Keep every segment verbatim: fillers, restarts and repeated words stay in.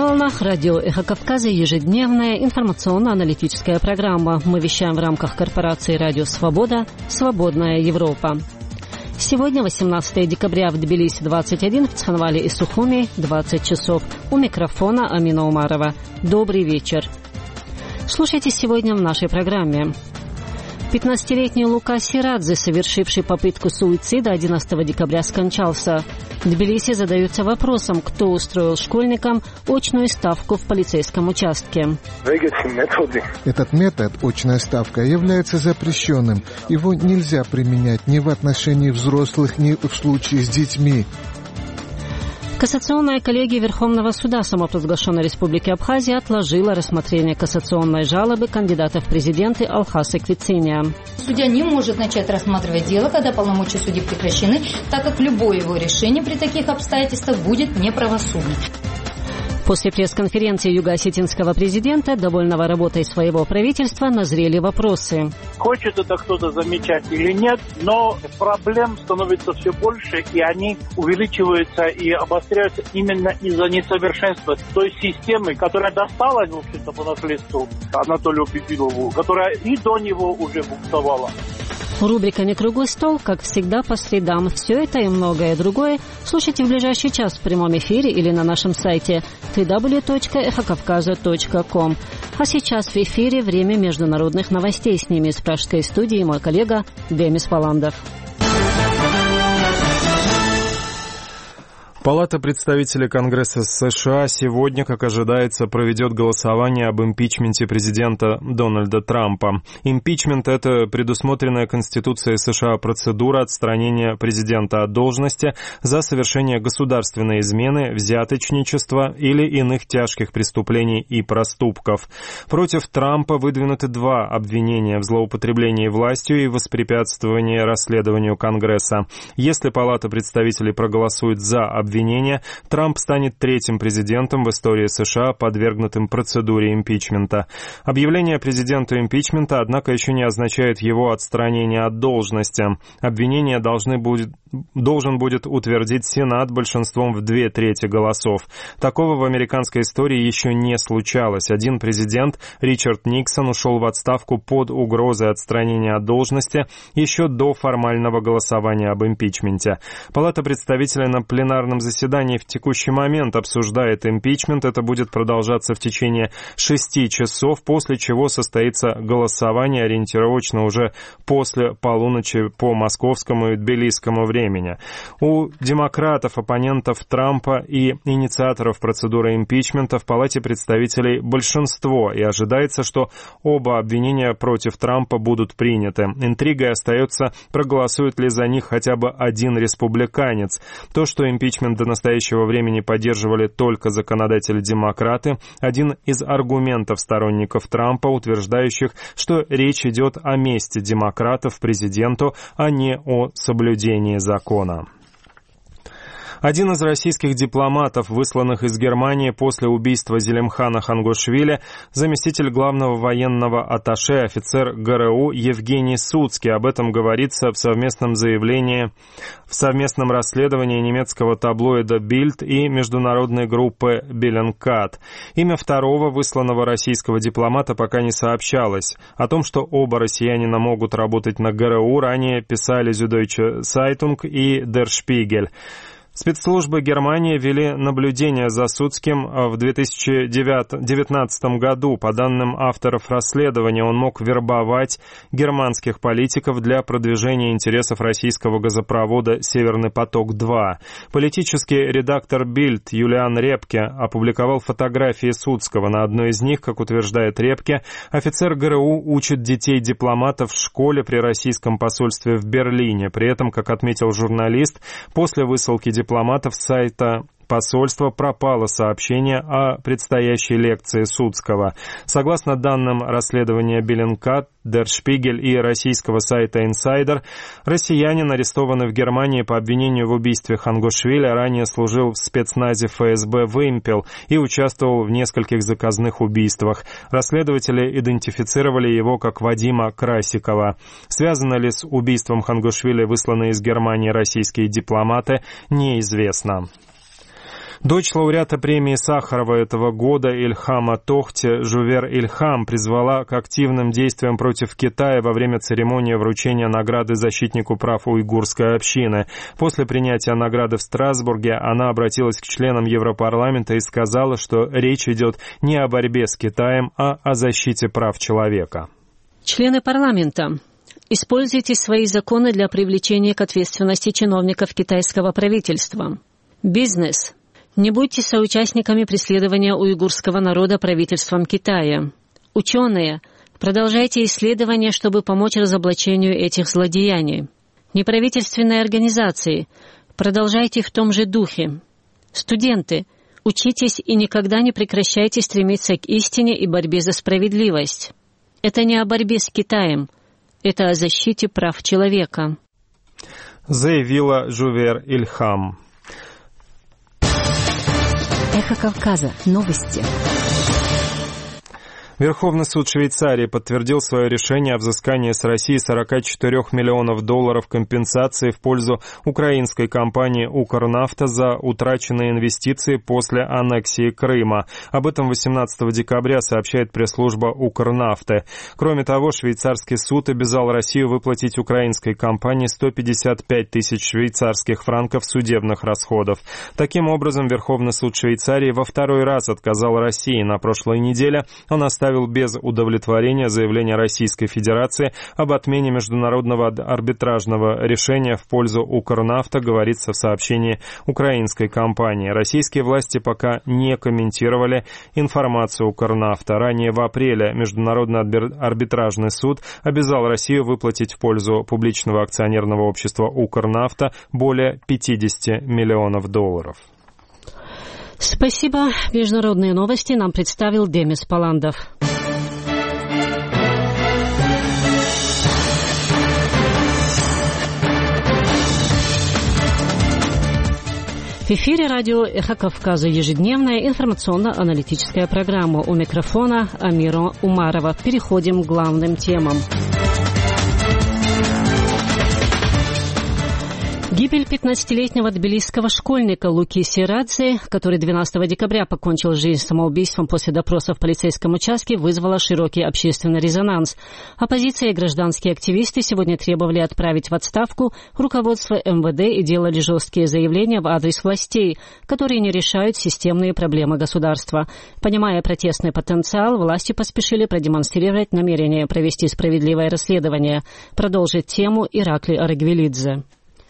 волнах радио «Эхо Кавказа» ежедневная информационно-аналитическая программа. Мы вещаем в рамках корпорации «Радио Свобода. Свободная Европа». Сегодня, восемнадцатое декабря, в Тбилиси двадцать один, в Цхинвале и Сухуми двадцать часов. У микрофона Амина Умарова. Добрый вечер. Слушайте сегодня в нашей программе. пятнадцатилетний Лука Сирадзе, совершивший попытку суицида, одиннадцатого декабря скончался. В Тбилиси задаются вопросом, кто устроил школьникам очную ставку в полицейском участке. Этот метод, очная ставка, является запрещенным. Его нельзя применять ни в отношении взрослых, ни в случае с детьми. Кассационная коллегия Верховного суда самопровозглашенной Республики Абхазия отложила рассмотрение кассационной жалобы кандидата в президенты Алхаса Квициния. Судья не может начать рассматривать дело, когда полномочия судьи прекращены, так как любое его решение при таких обстоятельствах будет неправосудным. После пресс-конференции юго-осетинского президента, довольного работой своего правительства, назрели вопросы. Хочет это кто-то замечать или нет, но проблем становится все больше, и они увеличиваются и обостряются именно из-за несовершенства той системы, которая досталась, в общем-то, по наследству Анатолию Пипилову, которая и до него уже буксовала. Рубрика «Не круглый стол», как всегда, по средам. Все это и многое другое слушайте в ближайший час в прямом эфире или на нашем сайте дабл ю дабл ю дабл ю точка эхо кавказа точка ком. А сейчас в эфире время международных новостей. С ними из пражской студии мой коллега Демис Валандов. Палата представителей Конгресса США сегодня, как ожидается, проведет голосование об импичменте президента Дональда Трампа. Импичмент – это предусмотренная Конституцией США процедура отстранения президента от должности за совершение государственной измены, взяточничества или иных тяжких преступлений и проступков. Против Трампа выдвинуты два обвинения в злоупотреблении властью и воспрепятствовании расследованию Конгресса. Если Палата представителей проголосует за обвинение, обвинения, Трамп станет третьим президентом в истории США, подвергнутым процедуре импичмента. Объявление президенту импичмента, однако, еще не означает его отстранение от должности. Обвинение должны будет, должен будет утвердить Сенат большинством в две трети голосов. Такого в американской истории еще не случалось. Один президент, Ричард Никсон, ушел в отставку под угрозой отстранения от должности еще до формального голосования об импичменте. Палата представителей на пленарном заседании в текущий момент обсуждает импичмент. Это будет продолжаться в течение шести часов, после чего состоится голосование ориентировочно уже после полуночи по московскому и тбилисскому времени. У демократов, оппонентов Трампа и инициаторов процедуры импичмента в Палате представителей большинство, и ожидается, что оба обвинения против Трампа будут приняты. Интригой остается, проголосует ли за них хотя бы один республиканец. То, что импичмент до настоящего времени поддерживали только законодатели-демократы, один из аргументов сторонников Трампа, утверждающих, что речь идет о мести демократов президенту, а не о соблюдении закона. Один из российских дипломатов, высланных из Германии после убийства Зелимхана Хангошвили, заместитель главного военного атташе, офицер ГРУ Евгений Суцкий. Об этом говорится в совместном заявлении, в совместном расследовании немецкого таблоида Bild и международной группы Bellingcat. Имя второго высланного российского дипломата пока не сообщалось. О том, что оба россиянина могут работать на ГРУ, ранее писали Süddeutsche Zeitung и Der Spiegel. Спецслужбы Германии вели наблюдение за Суцким в две тысячи девятнадцатом году. По данным авторов расследования, он мог вербовать германских политиков для продвижения интересов российского газопровода «Северный поток-два». Политический редактор Bild Юлиан Репке опубликовал фотографии Суцкого. На одной из них, как утверждает Репке, офицер ГРУ учит детей дипломатов в школе при российском посольстве в Берлине. При этом, как отметил журналист, после высылки дипломатов с сайта посольства пропало сообщение о предстоящей лекции Суцкого. Согласно данным расследования Bellingcat, Der Spiegel и российского сайта Insider, россиянин, арестованный в Германии по обвинению в убийстве Хангошвили, ранее служил в спецназе ФСБ «Вымпел» и участвовал в нескольких заказных убийствах. Расследователи идентифицировали его как Вадима Красикова. Связаны ли с убийством Хангошвили высланные из Германии российские дипломаты, неизвестно. Дочь лауреата премии Сахарова этого года Ильхама Тохти, Жувер Ильхам, призвала к активным действиям против Китая во время церемонии вручения награды защитнику прав уйгурской общины. После принятия награды в Страсбурге она обратилась к членам Европарламента и сказала, что речь идет не о борьбе с Китаем, а о защите прав человека. Члены парламента, используйте свои законы для привлечения к ответственности чиновников китайского правительства. Бизнес. Не будьте соучастниками преследования уйгурского народа правительством Китая. Ученые, продолжайте исследования, чтобы помочь разоблачению этих злодеяний. Неправительственные организации, продолжайте в том же духе. Студенты, учитесь и никогда не прекращайте стремиться к истине и борьбе за справедливость. Это не о борьбе с Китаем, это о защите прав человека. Заявила Жувер Ильхам. Эхо Кавказа. Новости. Верховный суд Швейцарии подтвердил свое решение о взыскании с России сорок четыре миллионов долларов компенсации в пользу украинской компании «Укрнафта» за утраченные инвестиции после аннексии Крыма. Об этом восемнадцатого декабря сообщает пресс-служба «Укрнафты». Кроме того, швейцарский суд обязал Россию выплатить украинской компании сто пятьдесят пять тысяч швейцарских франков судебных расходов. Таким образом, Верховный суд Швейцарии во второй раз отказал России. На прошлой неделе он оставил без удовлетворения заявление Российской Федерации об отмене международного арбитражного решения в пользу «Укрнафта», говорится в сообщении украинской компании. Российские власти пока не комментировали информацию «Укрнафта». Ранее в апреле Международный арбитражный суд обязал Россию выплатить в пользу публичного акционерного общества «Укрнафта» более пятьдесят миллионов долларов. Спасибо. Международные новости нам представил Демис Паландов. В эфире радио «Эхо Кавказа», ежедневная информационно-аналитическая программа. У микрофона Амира Умарова. Переходим к главным темам. Гибель пятнадцатилетнего тбилисского школьника Луки Сирадзе, который двенадцатого декабря покончил жизнь самоубийством после допроса в полицейском участке, вызвала широкий общественный резонанс. Оппозиция и гражданские активисты сегодня требовали отправить в отставку руководство эм вэ дэ и делали жесткие заявления в адрес властей, которые не решают системные проблемы государства. Понимая протестный потенциал, власти поспешили продемонстрировать намерение провести справедливое расследование. Продолжит тему Иракли Арагвелидзе.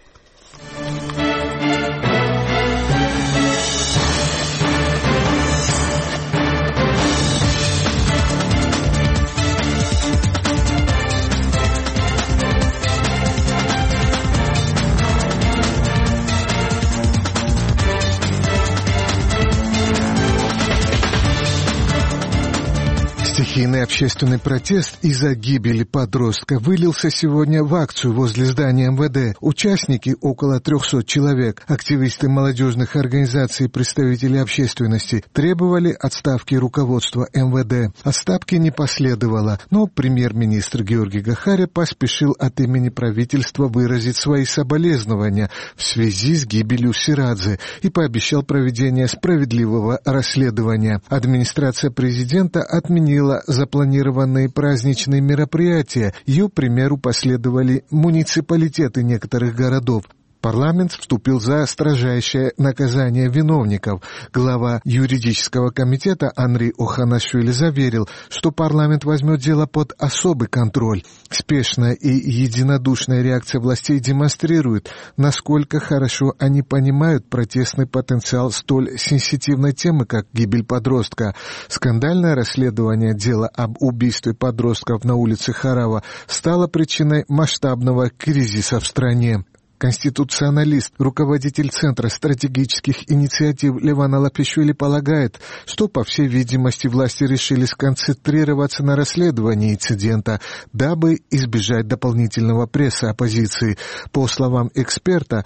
Стихийный общественный протест из-за гибели подростка вылился сегодня в акцию возле здания эм вэ дэ. Участники, около трехсот человек, активисты молодежных организаций и представители общественности, требовали отставки руководства эм вэ дэ. Отставки не последовало, но премьер-министр Георгий Гахаря поспешил от имени правительства выразить свои соболезнования в связи с гибелью Сирадзе и пообещал проведение справедливого расследования. Администрация президента отменила запланированные праздничные мероприятия. Ее примеру последовали муниципалитеты некоторых городов. Парламент вступил за строжайшее наказание виновников. Глава юридического комитета Анри Оханашвили заверил, что парламент возьмет дело под особый контроль. Спешная и единодушная реакция властей демонстрирует, насколько хорошо они понимают протестный потенциал столь сенситивной темы, как гибель подростка. Скандальное расследование дела об убийстве подростков на улице Харава стало причиной масштабного кризиса в стране. Конституционалист, руководитель Центра стратегических инициатив Леван Алапишвили полагает, что, по всей видимости, власти решили сконцентрироваться на расследовании инцидента, дабы избежать дополнительного пресса оппозиции. По словам эксперта,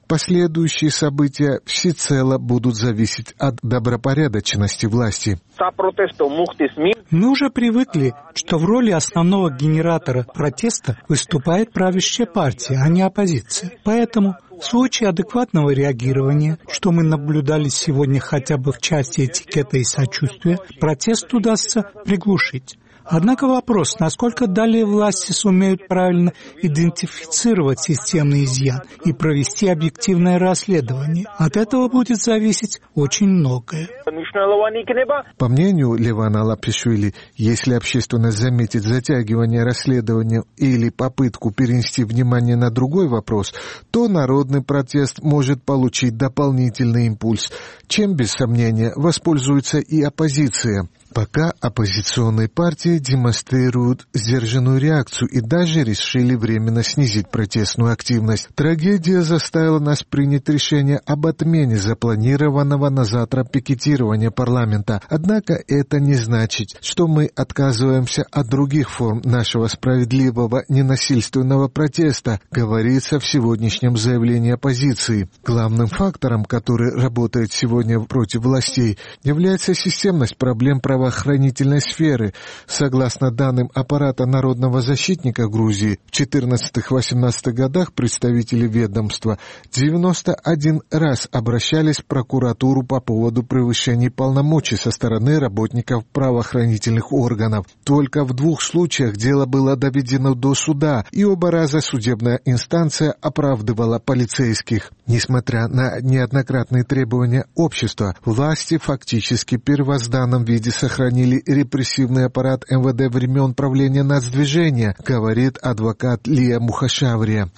Последующие события всецело будут зависеть от добропорядочности власти. Мы уже привыкли, что в роли основного генератора протеста выступает правящая партия, а не оппозиция. Поэтому в случае адекватного реагирования, что мы наблюдали сегодня хотя бы в части этикета и сочувствия, протест удастся приглушить. Однако вопрос, насколько далее власти сумеют правильно идентифицировать системный изъян и провести объективное расследование. От этого будет зависеть очень многое. По мнению Левана Лапишвили, если общественность заметит затягивание расследования или попытку перенести внимание на другой вопрос, то народный протест может получить дополнительный импульс, чем, без сомнения, воспользуется и оппозиция. Пока оппозиционные партии демонстрируют сдержанную реакцию и даже решили временно снизить протестную активность. Трагедия заставила нас принять решение об отмене запланированного на завтра пикетирования парламента. Однако это не значит, что мы отказываемся от других форм нашего справедливого ненасильственного протеста, говорится в сегодняшнем заявлении оппозиции. Главным фактором, который работает сегодня против властей, является системность проблем правоохранения правоохранительной сферы. Согласно данным аппарата Народного защитника Грузии, в четырнадцатых-восемнадцатых годах представители ведомства девяносто один раз обращались в прокуратуру по поводу превышения полномочий со стороны работников правоохранительных органов. Только в двух случаях дело было доведено до суда, и оба раза судебная инстанция оправдывала полицейских. Несмотря на неоднократные требования общества, власти фактически в первозданном виде сохранили репрессивный аппарат эм вэ дэ времен правления нацдвижения, говорит адвокат Лия Мухашаврия.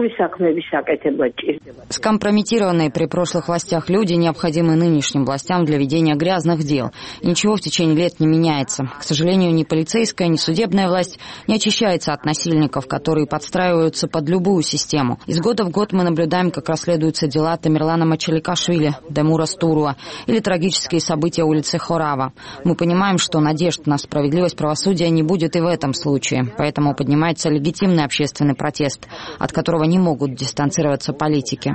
Скомпрометированные при прошлых властях люди необходимы нынешним властям для ведения грязных дел. Ничего в течение лет не меняется. К сожалению, ни полицейская, ни судебная власть не очищается от насильников, которые подстраиваются под любую систему. Из года в год мы наблюдаем, как расследуются дела Тамерлана Мачаликашвили, Демура Стуруа или трагические события улицы Хорава. Мы понимаем, что надежд на справедливость правосудия не будет и в этом случае, поэтому поднимается легитимный общественный протест, от которого не могут дистанцироваться политики.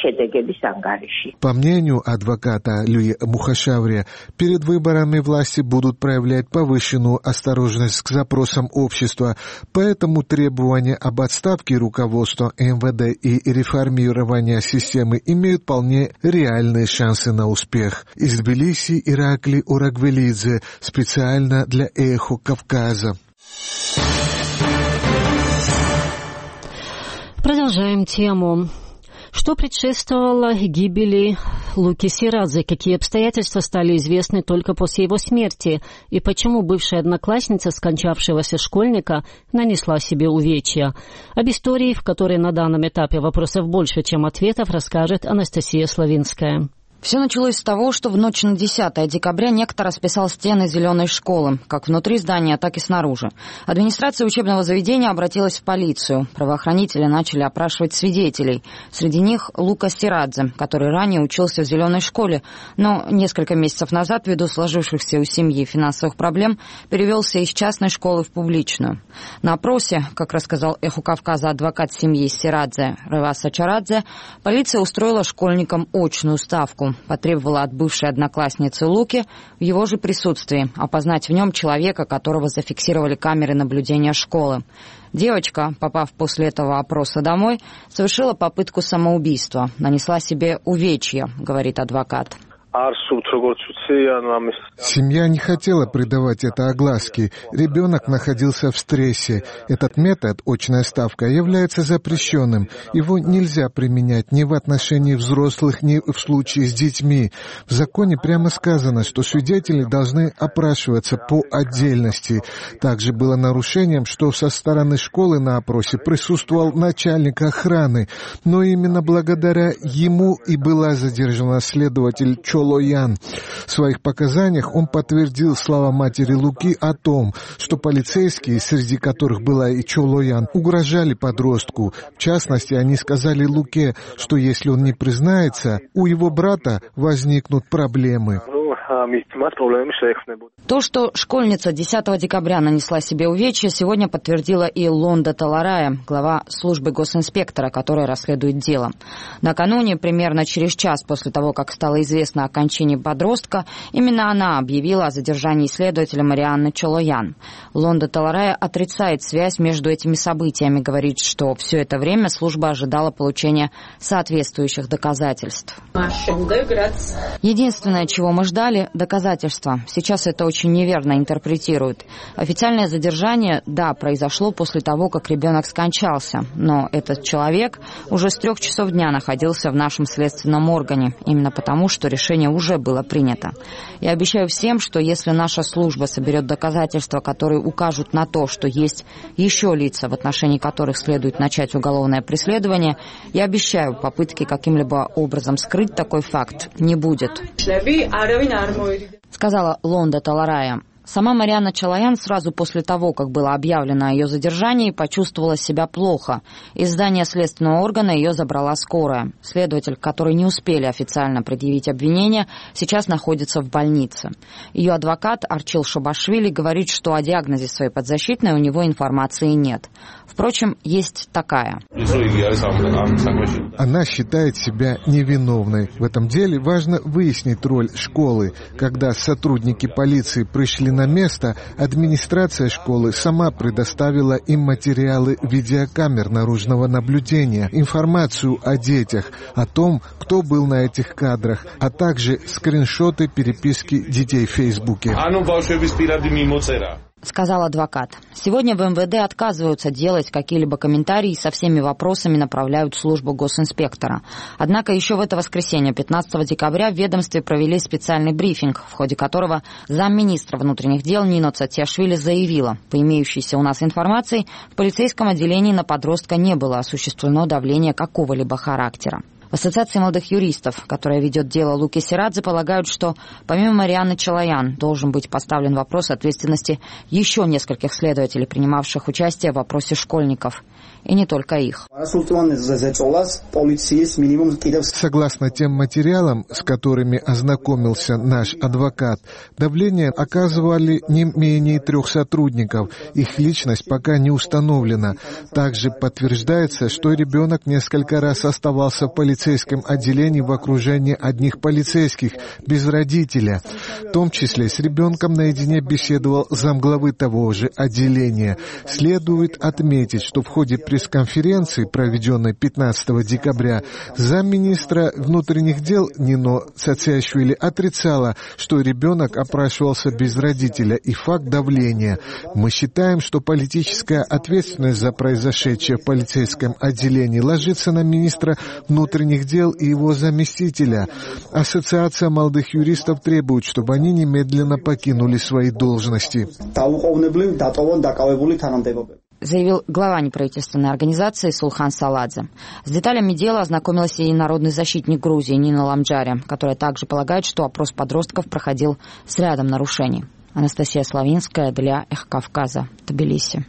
По мнению адвоката Лии Мухашаврия, перед выборами власти будут проявлять повышенную осторожность к запросам общества, поэтому требования об отставке руководства эм вэ дэ и реформировании системы имеют вполне реальные шансы на успех. Из Тбилиси Иракли Урагвелидзе специально для «Эхо Кавказа». Продолжаем тему. Что предшествовало гибели Луки Сирадзе? Какие обстоятельства стали известны только после его смерти? И почему бывшая одноклассница скончавшегося школьника нанесла себе увечья? Об истории, в которой на данном этапе вопросов больше, чем ответов, расскажет Анастасия Славинская. Все началось с того, что в ночь на десятое декабря некто расписал стены зеленой школы, как внутри здания, так и снаружи. Администрация учебного заведения обратилась в полицию. Правоохранители начали опрашивать свидетелей. Среди них Лука Сирадзе, который ранее учился в зеленой школе, но несколько месяцев назад, ввиду сложившихся у семьи финансовых проблем, перевелся из частной школы в публичную. На опросе, как рассказал «Эхо Кавказа» адвокат семьи Сирадзе Реваса Чарадзе, полиция устроила школьникам очную ставку. Потребовала от бывшей одноклассницы Луки в его же присутствии опознать в нем человека, которого зафиксировали камеры наблюдения школы. Девочка, попав после этого опроса домой, совершила попытку самоубийства, нанесла себе увечья, говорит адвокат. Семья не хотела придавать это огласке. Ребенок находился в стрессе. Этот метод, очная ставка, является запрещенным. Его нельзя применять ни в отношении взрослых, ни в случае с детьми. В законе прямо сказано, что свидетели должны опрашиваться по отдельности. Также было нарушением, что со стороны школы на опросе присутствовал начальник охраны. Но именно благодаря ему и была задержана следователь Чо Лоян. В своих показаниях он подтвердил слова матери Луки о том, что полицейские, среди которых была и Чо Лоян, угрожали подростку. В частности, они сказали Луке, что если он не признается, у его брата возникнут проблемы. То, что школьница десятого декабря нанесла себе увечья, сегодня подтвердила и Лонда Таларая, глава службы госинспектора, которая расследует дело. Накануне, примерно через час после того, как стало известно о кончине подростка, именно она объявила о задержании следователя Марианны Чолоян. Лонда Таларая отрицает связь между этими событиями, говорит, что все это время служба ожидала получения соответствующих доказательств. Единственное, чего мы ждали – доказательства. Сейчас это очень неверно интерпретируют. Официальное задержание, да, произошло после того, как ребенок скончался, но этот человек уже с трех часов дня находился в нашем следственном органе, именно потому, что решение уже было принято. Я обещаю всем, что если наша служба соберет доказательства, которые укажут на то, что есть еще лица, в отношении которых следует начать уголовное преследование, я обещаю, попытки каким-либо образом скрыть такой факт не будет, сказала Лонда Таларая. Сама Марианна Чолоян сразу после того, как было объявлено о ее задержании, почувствовала себя плохо. Из здания следственного органа ее забрала скорая. Следователь, который не успели официально предъявить обвинение, сейчас находится в больнице. Ее адвокат Арчил Шабашвили говорит, что о диагнозе своей подзащитной у него информации нет. Впрочем, есть такая. Она считает себя невиновной. В этом деле важно выяснить роль школы. Когда сотрудники полиции пришли на место, администрация школы сама предоставила им материалы видеокамер наружного наблюдения, информацию о детях, о том, кто был на этих кадрах, а также скриншоты переписки детей в Фейсбуке. Сказал адвокат. Сегодня в эм вэ дэ отказываются делать какие-либо комментарии и со всеми вопросами направляют в службу госинспектора. Однако еще в это воскресенье, пятнадцатого декабря, в ведомстве провели специальный брифинг, в ходе которого замминистра внутренних дел Нино Цатиашвили заявила: по имеющейся у нас информации, в полицейском отделении на подростка не было осуществлено давление какого-либо характера. В Ассоциации молодых юристов, которая ведет дело Луки Сирадзе, полагают, что помимо Марианны Чолоян должен быть поставлен вопрос ответственности еще нескольких следователей, принимавших участие в опросе школьников. И не только их. Согласно тем материалам, с которыми ознакомился наш адвокат, давление оказывали не менее трех сотрудников. Их личность пока не установлена. Также подтверждается, что ребенок несколько раз оставался в полицейском отделении в окружении одних полицейских, без родителя. В том числе с ребенком наедине беседовал замглавы того же отделения. Следует отметить, что в ходе пресс-конференции, проведенной пятнадцатого декабря, замминистра внутренних дел Нино Цатиашвили отрицала, что ребенок опрашивался без родителя, и факт давления. Мы считаем, что политическая ответственность за произошедшее в полицейском отделении ложится на министра внутренних дел и его заместителя. Ассоциация молодых юристов требует, чтобы они немедленно покинули свои должности, заявил глава неправительственной организации Сулхан Саладзе. С деталями дела ознакомилась и народный защитник Грузии Нина Ламджаря, которая также полагает, что опрос подростков проходил с рядом нарушений. Анастасия Славинская для Эхо Кавказа, Тбилиси.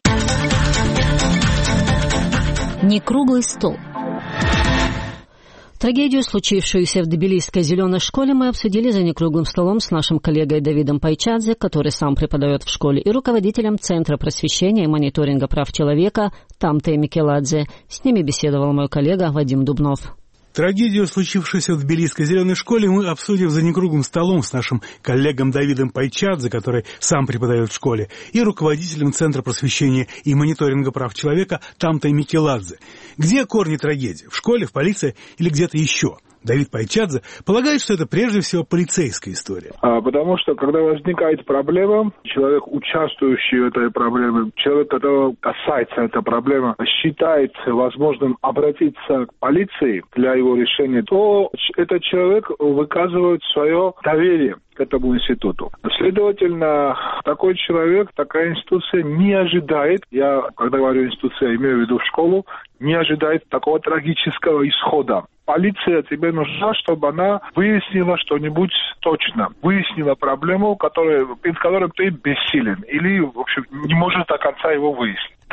Не круглый стол. Трагедию, случившуюся в Тбилисской зеленой школе, мы обсудили за некруглым столом с нашим коллегой Давидом Пайчадзе, который сам преподает в школе, и руководителем Центра просвещения и мониторинга прав человека Тамте Микеладзе. С ними беседовал мой коллега Вадим Дубнов. Трагедию, случившуюся в Тбилисской зеленой школе, мы обсудим за некруглым столом с нашим коллегом Давидом Пайчадзе, который сам преподает в школе, и руководителем Центра просвещения и мониторинга прав человека Тамте Микеладзе. Где корни трагедии? В школе, в полиции или где-то еще? Давид Пайчадзе полагает, что это прежде всего полицейская история. А, потому что, когда возникает проблема, человек, участвующий в этой проблеме, человек, которого касается эта проблема, считает возможным обратиться к полиции для его решения, то этот человек выказывает свое доверие к этому институту. Следовательно, такой человек, такая институция не ожидает, я, когда говорю институция, имею в виду школу, не ожидает такого трагического исхода. Полиция тебе нужна, чтобы она выяснила что-нибудь точно, выяснила проблему, которая, перед которой ты бессилен, или, в общем, не можешь до конца его выяснить.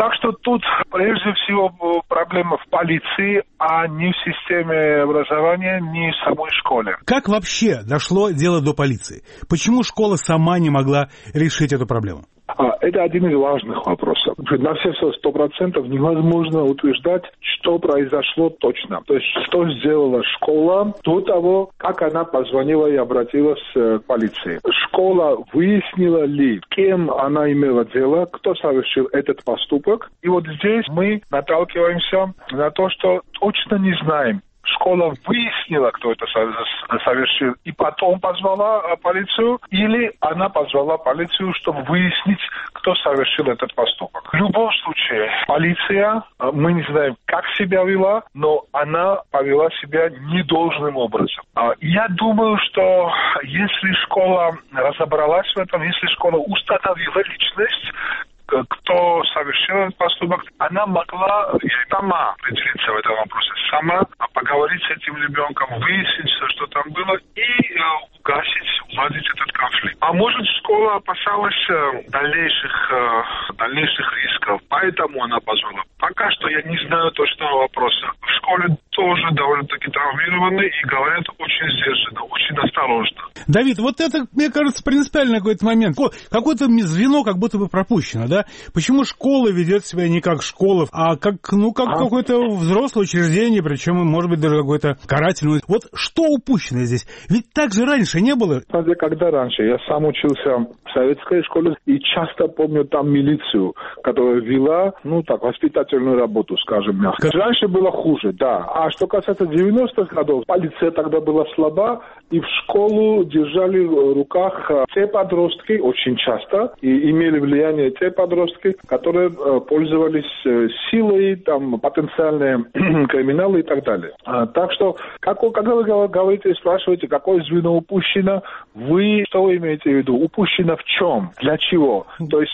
Так что тут прежде всего проблема в полиции, а не в системе образования, не в самой школе. Как вообще дошло дело до полиции? Почему школа сама не могла решить эту проблему? Это один из важных вопросов. На все сто процентов невозможно утверждать, что произошло точно. То есть, что сделала школа до того, как она позвонила и обратилась к полиции. Школа выяснила ли, кем она имела дело, кто совершил этот поступок. И вот здесь мы наталкиваемся на то, что точно не знаем. Школа выяснила, кто это совершил, и потом позвала полицию, или она позвала полицию, чтобы выяснить, кто совершил этот поступок. В любом случае, полиция, мы не знаем, как себя вела, но она повела себя недолжным образом. Я думаю, что если школа разобралась в этом, если школа установила личность, кто совершил этот поступок, она могла сама определиться в этом вопросе, сама поговорить с этим ребенком, выяснить, что там было, и угасить, уладить этот конфликт. А может, школа опасалась дальнейших, дальнейших рисков, поэтому она позвала. Пока что я не знаю точного вопроса. В школе тоже довольно-таки травмированы и говорят очень сдержанно, очень осторожно. Давид, вот это, мне кажется, принципиальный какой-то момент. Какое-то звено как будто бы пропущено, да? Почему школа ведет себя не как школа, а как, ну, как а? какое-то взрослое учреждение, причем, может быть, даже какое-то карательное. Вот что упущено здесь? Ведь так же раньше не было. Когда раньше? Я сам учился в советской школе и часто помню там милицию, которая вела, ну, так, воспитательную работу, скажем мягко. Раньше было хуже, да. А что касается девяностых годов, полиция тогда была слаба, и в школу держали в руках те подростки, очень часто, и имели влияние те подростки, которые пользовались силой, там, потенциальные криминалы и так далее. Так что, как, когда вы говорите, спрашиваете, какое звено упущено, вы что имеете в виду? Упущено в чем? Для чего? То есть...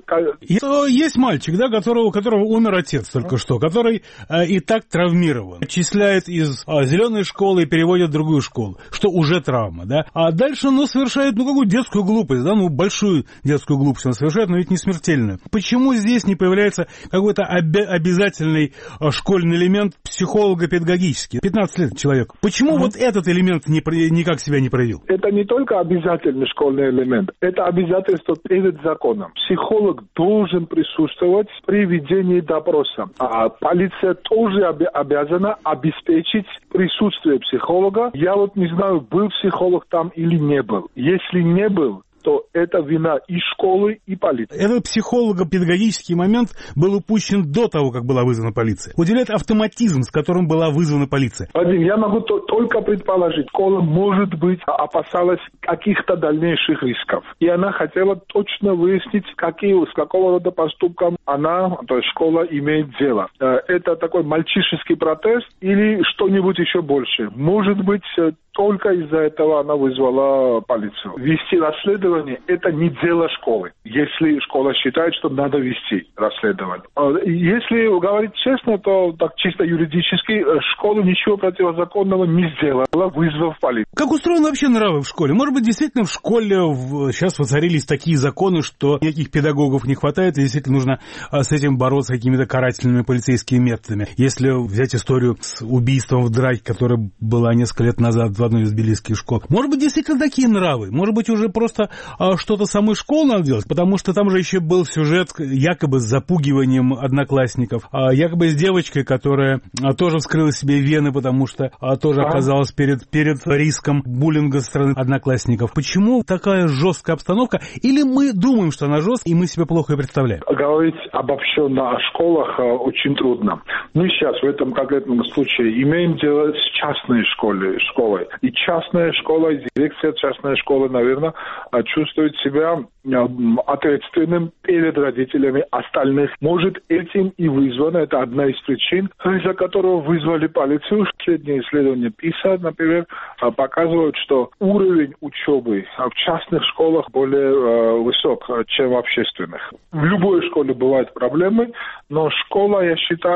Есть мальчик, да, которого, у которого умер отец только что, который э, и так травмирован. Отчисляет из э, зеленой школы и переводит в другую школу, что уже травма, да. А дальше, ну, совершает, ну, какую детскую глупость, да, ну, большую детскую глупость он совершает, но ведь не смертельную. Почему здесь не появляется какой-то об- обязательный э, школьный элемент психолого-педагогический? пятнадцать лет человек. Почему uh-huh. вот этот элемент не, никак себя не проявил? Это не только обязательный школьный элемент, это обязательство перед законом. Психолог должен присутствовать при ведении допроса. А полиция тоже об- обязана обеспечить присутствие психолога. Я вот не знаю, был психолог там или не был. Если не был, то это вина и школы, и полиции. Этот психолого-педагогический момент был упущен до того, как была вызвана полиция. Удивляет автоматизм, с которым была вызвана полиция. Вадим, я могу то- только предположить, школа, может быть, опасалась каких-то дальнейших рисков. И она хотела точно выяснить, какие, с какого рода поступком она, то есть школа, имеет дело. Это такой мальчишеский протест или что-нибудь еще больше? Может быть, только из-за этого она вызвала полицию. Вести расследование – это не дело школы, если школа считает, что надо вести расследование. Если говорить честно, то так чисто юридически школа ничего противозаконного не сделала, вызвав полицию. Как устроены вообще нравы в школе? Может быть, действительно в школе в... сейчас воцарились такие законы, что никаких педагогов не хватает, и действительно нужно с этим бороться какими-то карательными полицейскими методами. Если взять историю с убийством в драке, которая была несколько лет назад в одной из тбилисских школ. Может быть, действительно такие нравы. Может быть, уже просто а, что-то самой школы надо делать, потому что там же еще был сюжет якобы с запугиванием одноклассников, а, якобы с девочкой, которая а, тоже вскрыла себе вены, потому что а, тоже а? оказалась перед, перед риском буллинга со стороны одноклассников. Почему такая жесткая обстановка? Или мы думаем, что она жесткая, и мы себе плохо ее представляем? Говорить обобщенно о школах а, очень трудно. Мы сейчас в этом конкретном случае имеем дело с частной школой, школой. И частная школа, и дирекция частной школы, наверное, чувствует себя ответственным перед родителями остальных. Может, этим и вызвано, это одна из причин, из-за которого вызвали полицию. Последние исследования ПИСА, например, показывают, что уровень учебы в частных школах более высок, чем в общественных. В любой школе бывают проблемы, но школа, я считаю,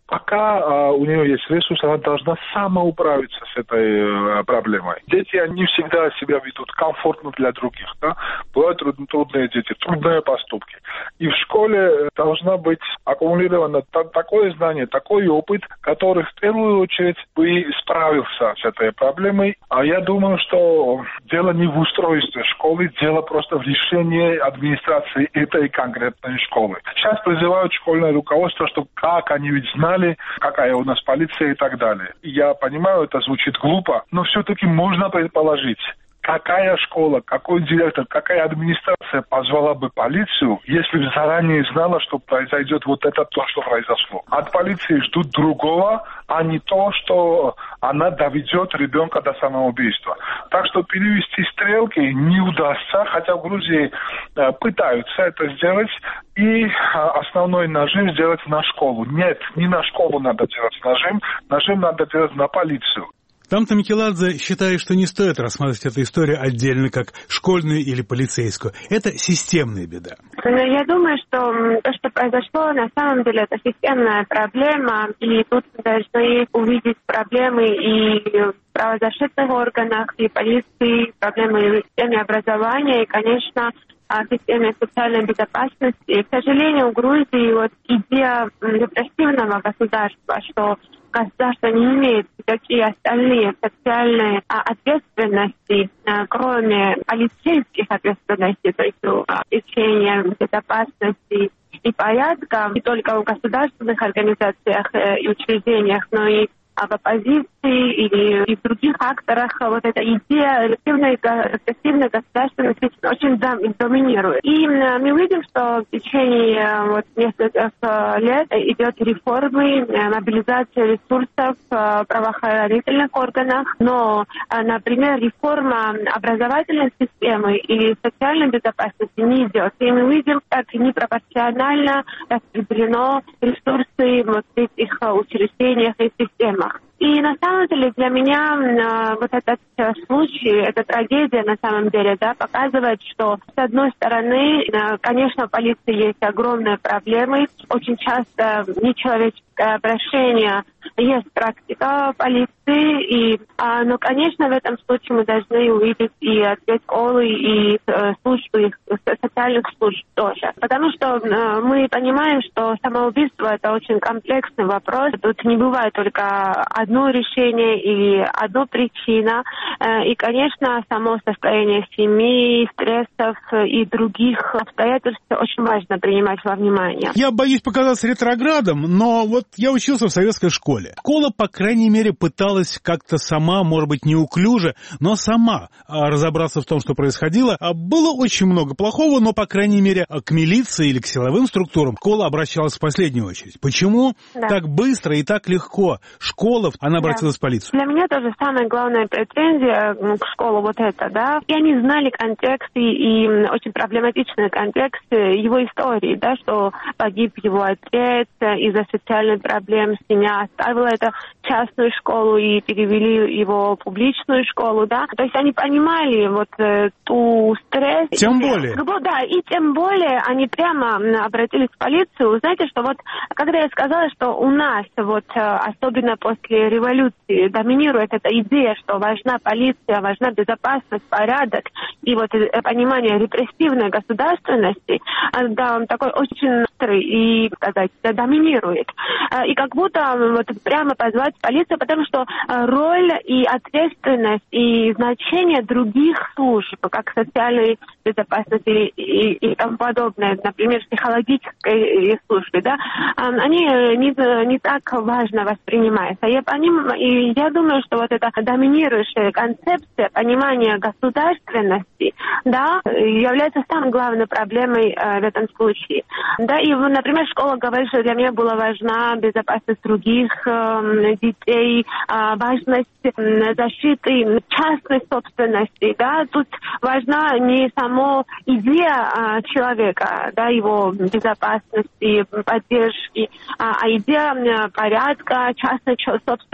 Пока а, у нее есть ресурс, она должна сама управиться с этой а, проблемой. Дети, они всегда себя ведут комфортно для других. Да? Бывают труд, трудные дети, трудные поступки. И в школе должна быть аккумулировано та, такое знание, такой опыт, который в первую очередь бы справился с этой проблемой. А я думаю, что дело не в устройстве школы, дело просто в решении администрации этой конкретной школы. Сейчас призывают школьное руководство, что как они ведь знали, какая у нас полиция и так далее. Я понимаю, это звучит глупо, но все-таки можно предположить, какая школа, какой директор, какая администрация позвала бы полицию, если бы заранее знала, что произойдет вот это то, что произошло. От полиции ждут другого, а не то, что она доведет ребенка до самоубийства. Так что перевести стрелки не удастся, хотя в Грузии э, пытаются это сделать, и э, основной нажим сделать на школу. Нет, не на школу надо делать нажим, нажим надо делать на полицию. Там-то Микеладзе считает, что не стоит рассматривать эту историю отдельно, как школьную или полицейскую. Это системная беда. Я думаю, что то, что произошло, на самом деле это системная проблема, и тут мы должны увидеть проблемы и в правозащитных органах, и полиции, проблемы и в системе образования, и, конечно, в системе социальной безопасности. И, к сожалению, в Грузии вот идея репрессивного государства, что государство не имеет никакие остальные социальные а, ответственности, а, кроме полицейских ответственностей, то есть обеспечения безопасности и порядка, не только в государственных организациях и учреждениях, но и в оппозиции или и в других акторах вот эта идея репрессивной, репрессивной государственности очень доминирует. И мы видим, что в течение вот нескольких лет идет реформы, мобилизация ресурсов в правоохранительных органах, но, например, реформа образовательной системы или социальной безопасности не идет. И мы видим, как непропорционально распределено ресурсы вот в этих учреждениях и системах. И на самом деле для меня э, вот этот э, случай, эта трагедия на самом деле, да, показывает, что с одной стороны, э, конечно, в полиции есть огромные проблемы, очень часто нечеловеческое обращение, есть практика полиции, и, э, но, конечно, в этом случае мы должны увидеть и ответ школы, и э, службы, социальных служб тоже. Потому что э, мы понимаем, что самоубийство — это очень комплексный вопрос, тут не бывает только одно решение или одна причина. И, конечно, само состояние семьи, стрессов и других обстоятельств очень важно принимать во внимание. Я боюсь показаться ретроградом, но вот я учился в советской школе. Школа, по крайней мере, пыталась как-то сама, может быть, неуклюже, но сама разобраться в том, что происходило. Было очень много плохого, но, по крайней мере, к милиции или к силовым структурам школа обращалась в последнюю очередь. Почему да. так быстро и так легко школа, она обратилась да. в полицию? Для меня тоже самая главная претензия к школе вот это, да. И они знали контекст и, и очень проблематичный контекст его истории, да, что погиб его отец из-за социальных проблем, семья оставила это частную школу и перевели его в публичную школу, да. То есть они понимали вот э, ту стресс. Тем более. Да, и тем более они прямо обратились в полицию. Знаете, что вот когда я сказала, что у нас вот особенно после революции доминирует эта идея, что важна полиция, важна безопасность, порядок и вот понимание репрессивной государственности, да, он такой очень острый и, сказать, доминирует. И как будто вот прямо позвать полицию, потому что роль и ответственность и значение других служб, как социальной безопасности и, и тому подобное, например, психологической службы, да, они не, не так важно воспринимаются. Я понимаю, и я думаю, что вот эта доминирующая концепция понимания государственности, да, является самой главной проблемой э, в этом случае. Да, и, например, школа говорит, что для меня была важна безопасность других э, детей, э, важность э, защиты частной собственности, да, тут важна не само идея э, человека, да, его безопасности, поддержки, а, а идея э, порядка, частной собственности,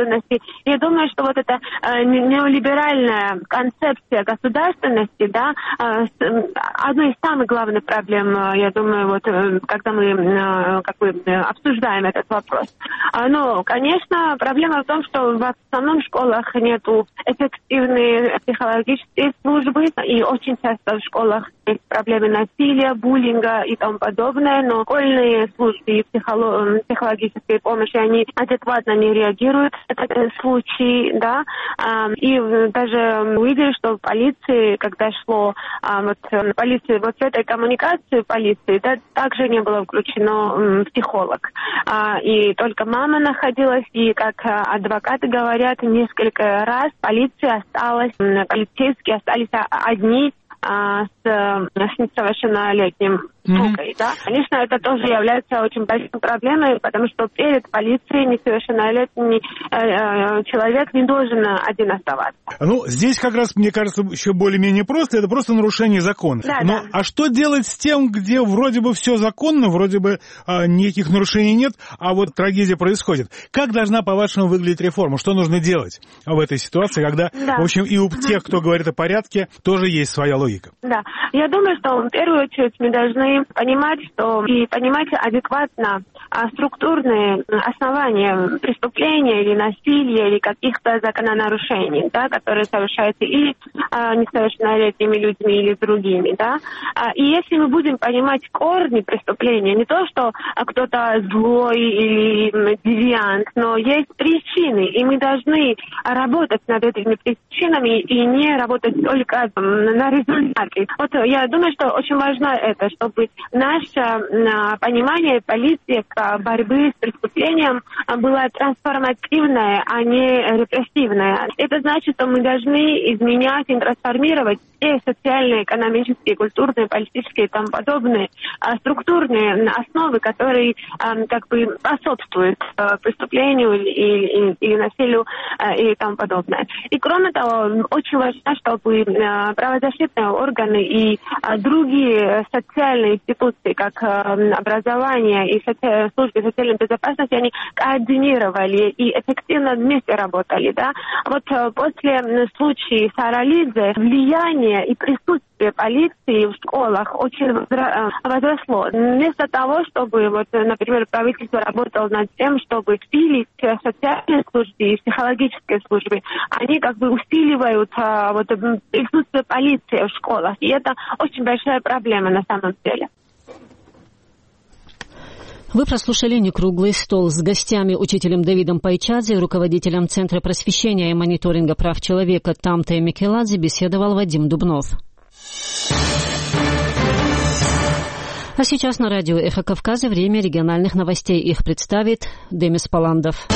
государственности. Я думаю, что вот эта неолиберальная концепция государственности, да, одна из самых главных проблем, я думаю, вот когда мы как бы обсуждаем этот вопрос. Но, конечно, проблема в том, что в основном в школах нету эффективной психологической службы, и очень часто в школах есть проблемы насилия, буллинга и тому подобное, но школьные службы и психолог, психологической помощи, они адекватно не реагируют на этот случай, да, и даже увидели, что в полиции, когда шло вот, полиции, вот в этой коммуникации полиции, да, также не было включено психолог, и только мама находилась, и как адвокаты говорят, несколько раз полиция осталась, полицейские остались одни с, с несовершеннолетним срокой, mm-hmm. да. Конечно, это тоже является очень большой проблемой, потому что перед полицией несовершеннолетний э, человек не должен один оставаться. Ну, здесь как раз, мне кажется, еще более-менее просто, это просто нарушение закона. Да, Но да. А что делать с тем, где вроде бы все законно, вроде бы а, никаких нарушений нет, а вот трагедия происходит? Как должна, по-вашему, выглядеть реформа? Что нужно делать в этой ситуации, когда, да. в общем, и у тех, кто говорит о порядке, тоже есть своя логика? Да, я думаю, что в первую очередь мы должны понимать, что и понимать адекватно а, структурные основания преступления или насилия или каких-то закононарушений, да, которые совершаются или а, несовершеннолетними людьми или другими, да. А, и если мы будем понимать корни преступления, не то, что а, кто-то злой или девиант, но есть причины, и мы должны работать над этими причинами и не работать только на результате. Вот я думаю, что очень важно это, чтобы наше а, понимание политик борьбы с преступлением было трансформативное, а не репрессивное. Это значит, что мы должны изменять и трансформировать все социальные, экономические, культурные, политические и тому подобные а, структурные основы, которые а, как бы способствуют а, преступлению или, или, или насилию а, и тому подобное. И кроме того, очень важно, чтобы а, правозащитные органы и а, другие социальные институции, как а, образование и соци... службы социальной безопасности, они координировали и эффективно вместе работали. Да? Вот а, после случая Саралидзе влияние и присутствие полиции в школах очень возросло. Вместо того, чтобы, вот, например, правительство работало над тем, чтобы усилить социальные службы и психологические службы, они как бы усиливают а, вот, присутствие полиции в школах. И это очень большая проблема на самом деле. Вы прослушали «Некруглый стол» с гостями, учителем Давидом Пайчадзе, руководителем Центра просвещения и мониторинга прав человека Тамте Микеладзе беседовал Вадим Дубнов. А сейчас на радио «Эхо Кавказа» время региональных новостей. Их представит Демис Паландов.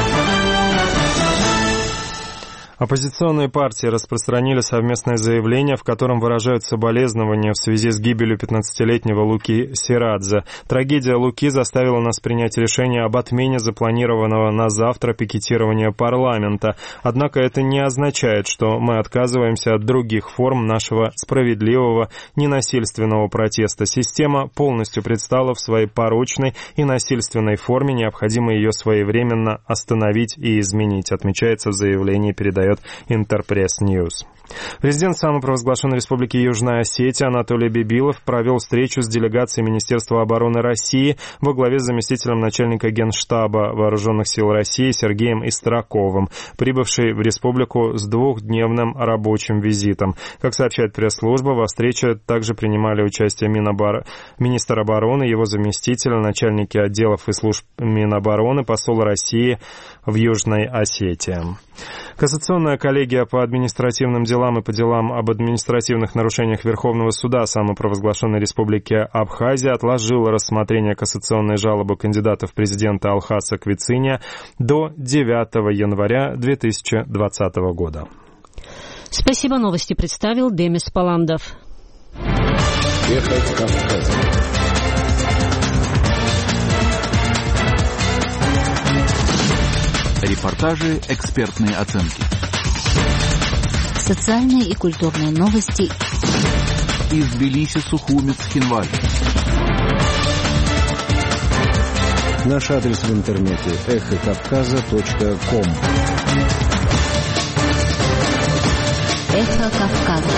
Оппозиционные партии распространили совместное заявление, в котором выражают соболезнования в связи с гибелью пятнадцатилетнего Луки Сирадзе. Трагедия Луки заставила нас принять решение об отмене запланированного на завтра пикетирования парламента. Однако это не означает, что мы отказываемся от других форм нашего справедливого, ненасильственного протеста. Система полностью предстала в своей порочной и насильственной форме, необходимо ее своевременно остановить и изменить, отмечается в заявлении, передает Интерпресс Ньюс. Президент самопровозглашенной Республики Южная Осетия Анатолий Бибилов провел встречу с делегацией Министерства обороны России во главе с заместителем начальника Генштаба Вооруженных сил России Сергеем Истраковым, прибывший в республику с двухдневным рабочим визитом. Как сообщает пресс-служба, во встрече также принимали участие Минобор... министр обороны, его заместитель, начальники отделов и служб Минобороны, посол России в Южной Осетии. Кассационная коллегия по административным делам и по делам об административных нарушениях Верховного суда самопровозглашенной Республики Абхазия отложила рассмотрение кассационной жалобы кандидата в президенты Алхаса Квициния до девятого января две тысячи двадцатого года. Спасибо, новости представил Демис Паландов. Эхо Кавказа. Репортажи, экспертные оценки. Социальные и культурные новости. Из Тбилиси, Сухуми, Цхинвали. Наш адрес в интернете эхо кавказа точка ком. Эхо Кавказа.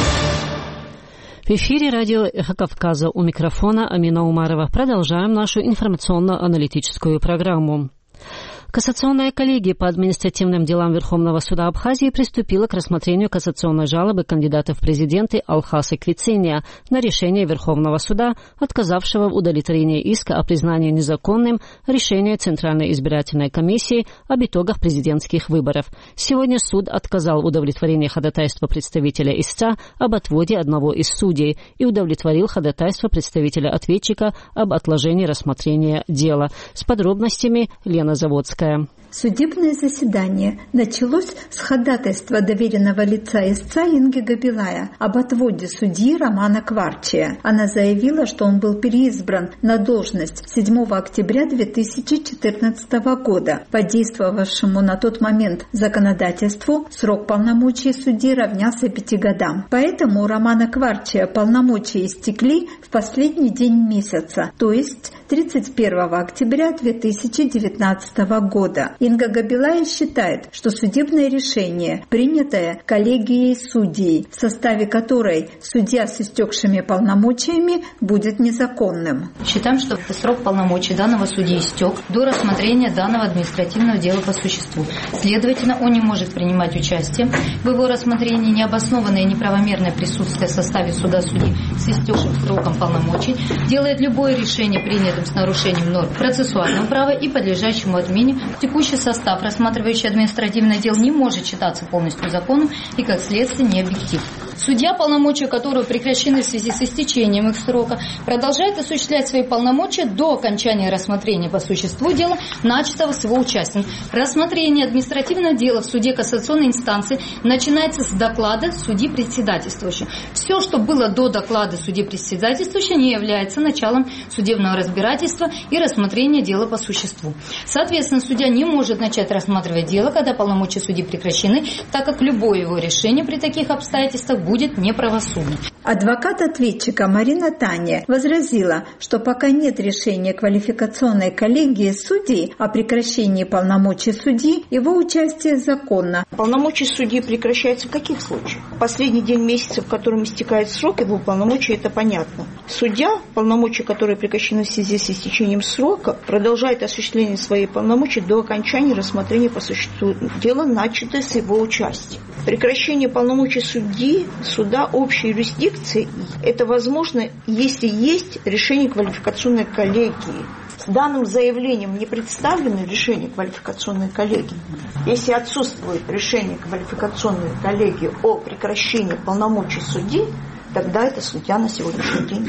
В эфире радио «Эхо Кавказа», у микрофона Амина Умарова. Продолжаем нашу информационно-аналитическую программу. Кассационная коллегия по административным делам Верховного суда Абхазии приступила к рассмотрению кассационной жалобы кандидата в президенты Алхаса Квициния на решение Верховного суда, отказавшего в удовлетворении иска о признании незаконным решения Центральной избирательной комиссии об итогах президентских выборов. Сегодня суд отказал в удовлетворении ходатайства представителя истца об отводе одного из судей и удовлетворил ходатайство представителя ответчика об отложении рассмотрения дела. С подробностями Лена Заводская. Судебное заседание началось с ходатайства доверенного лица истца Инги Габилая об отводе судьи Романа Кварчия. Она заявила, что он был переизбран на должность седьмого октября две тысячи четырнадцатого года. По действовавшему на тот момент законодательству срок полномочий судьи равнялся пяти годам. Поэтому у Романа Кварчия полномочия истекли в последний день месяца, то есть тридцать первого октября две тысячи девятнадцатого года. Инга Габилая считает, что судебное решение, принятое коллегией судей, в составе которой судья с истекшими полномочиями, будет незаконным. Считаем, что срок полномочий данного судьи истек до рассмотрения данного административного дела по существу. Следовательно, он не может принимать участие в его рассмотрении. Необоснованное и неправомерное присутствие в составе суда судьи с истекшим сроком полномочий делает любое решение, принятым с нарушением норм процессуального права и подлежащему отмене. Текущий состав, рассматривающий административное дело, не может считаться полностью законным и, как следствие, не объективным. Судья, полномочия которого прекращены в связи с истечением их срока, продолжает осуществлять свои полномочия до окончания рассмотрения по существу дела, начатого с его участием. Рассмотрение административного дела в суде кассационной инстанции начинается с доклада судьи председательствующего. Все, что было до доклада судьи председательствующего, не является началом судебного разбирательства и рассмотрения дела по существу. Соответственно, судья не может начать рассматривать дело, когда полномочия судьи прекращены, так как любое его решение при таких обстоятельствах будет неправосудным. Адвокат ответчика Марина Таня возразила, что пока нет решения квалификационной коллегии судей о прекращении полномочий судьи, его участие законно. Полномочия судьи прекращаются в каких случаях? Последний день месяца, в котором истекает срок его полномочий, это понятно. Судья, полномочия которые прекращены в связи с истечением срока, продолжает осуществление своих полномочий до окончания рассмотрения по существу дела, начатое с его участия. Прекращение полномочий судьи, суда общей юрисдикции, это возможно, если есть решение квалификационной коллегии. С данным заявлением не представлено решение квалификационной коллегии. Если отсутствует решение квалификационной коллегии о прекращении полномочий судьи, тогда это судья на сегодняшний день.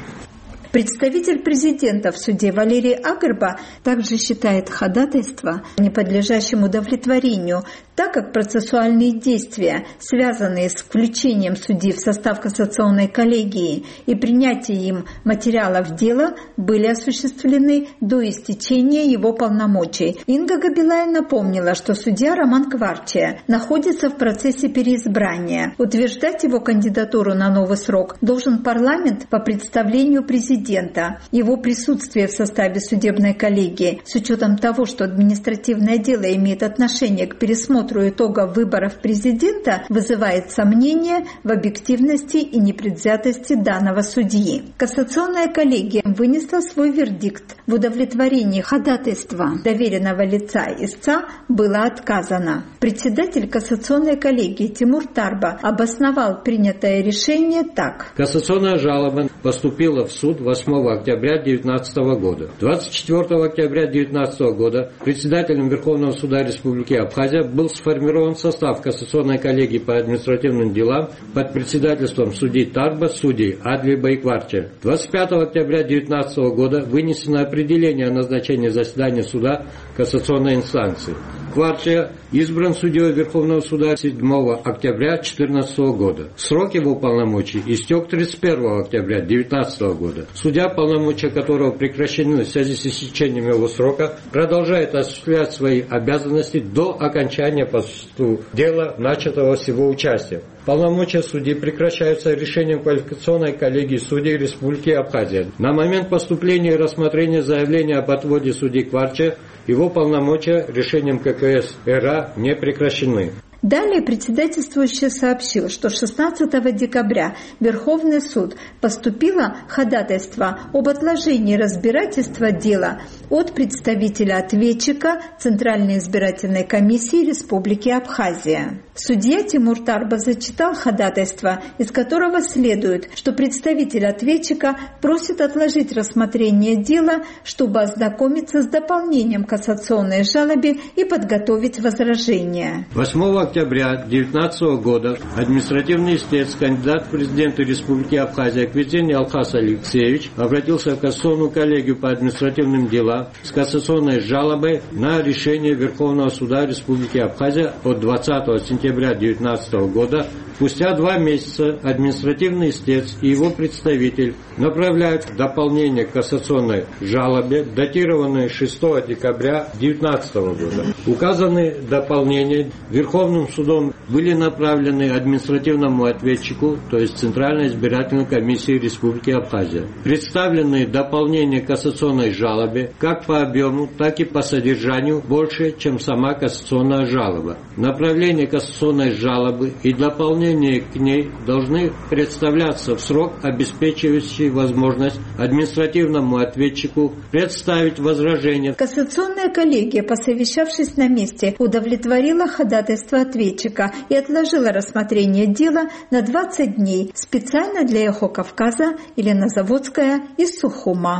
Представитель президента в суде Валерий Агарба также считает ходатайство неподлежащим удовлетворению, так как процессуальные действия, связанные с включением судьи в состав кассационной коллегии и принятием им материалов дела, были осуществлены до истечения его полномочий. Инга Габилая напомнила, что судья Роман Кварчия находится в процессе переизбрания. Утверждать его кандидатуру на новый срок должен парламент по представлению президента. Его присутствие в составе судебной коллегии, с учетом того, что административное дело имеет отношение к пересмотру итогов выборов президента, вызывает сомнения в объективности и непредвзятости данного судьи. Кассационная коллегия вынесла свой вердикт. В удовлетворении ходатайства доверенного лица истца было отказано. Председатель кассационной коллегии Тимур Тарба обосновал принятое решение так. Кассационная жалоба поступила в суд восьмого октября две тысячи девятнадцатого года. двадцать четвёртого октября две тысячи девятнадцатого года председателем Верховного суда Республики Абхазия был сформирован состав кассационной коллегии по административным делам под председательством судей Тарба, судей Адлиба и Кварчия. двадцать пятого октября две тысячи девятнадцатого года вынесено определение о назначении заседания суда кассационной инстанции. Кварчия избран судьей Верховного суда седьмого октября две тысячи четырнадцатого года. Срок его полномочий истек тридцать первого октября две тысячи девятнадцатого года. Судья, полномочия которого прекращены в связи с истечением его срока, продолжает осуществлять свои обязанности до окончания по существу дела, начатого с его участием. Полномочия судей прекращаются решением квалификационной коллегии судей Республики Абхазия. На момент поступления и рассмотрения заявления об отводе судьи Кварча его полномочия решением ка ка эс эр а не прекращены. Далее председательствующий сообщил, что шестнадцатого декабря Верховный суд поступило ходатайство об отложении разбирательства дела от представителя ответчика Центральной избирательной комиссии Республики Абхазия. Судья Тимур Тарба зачитал ходатайство, из которого следует, что представитель ответчика просит отложить рассмотрение дела, чтобы ознакомиться с дополнением к кассационной жалобе и подготовить возражения. восьмого октября две тысячи девятнадцатого года административный истец, кандидат в президенты Республики Абхазия Аквитин Алхас Алексеевич обратился в Кассационную коллегию по административным делам с кассационной жалобой на решение Верховного суда Республики Абхазия от двадцатого сентября две тысячи девятнадцатого года. Спустя два месяца административный истец и его представитель направляют дополнение к кассационной жалобе, датированной шестого декабря две тысячи девятнадцатого года. Указанные дополнения Верховным судом были направлены административному ответчику, то есть Центральной избирательной комиссии Республики Абхазия. Представленные дополнения к кассационной жалобе как по объему, так и по содержанию больше, чем сама кассационная жалоба. Направление кассационной жалобы и дополнение к ней должны представляться в срок, обеспечивающий возможность административному ответчику представить возражение. Кассационная коллегия, посовещавшись на месте, удовлетворила ходатайство ответчика и отложила рассмотрение дела на двадцать дней специально для «Эхо Кавказа» Елена Заводская из Сухума.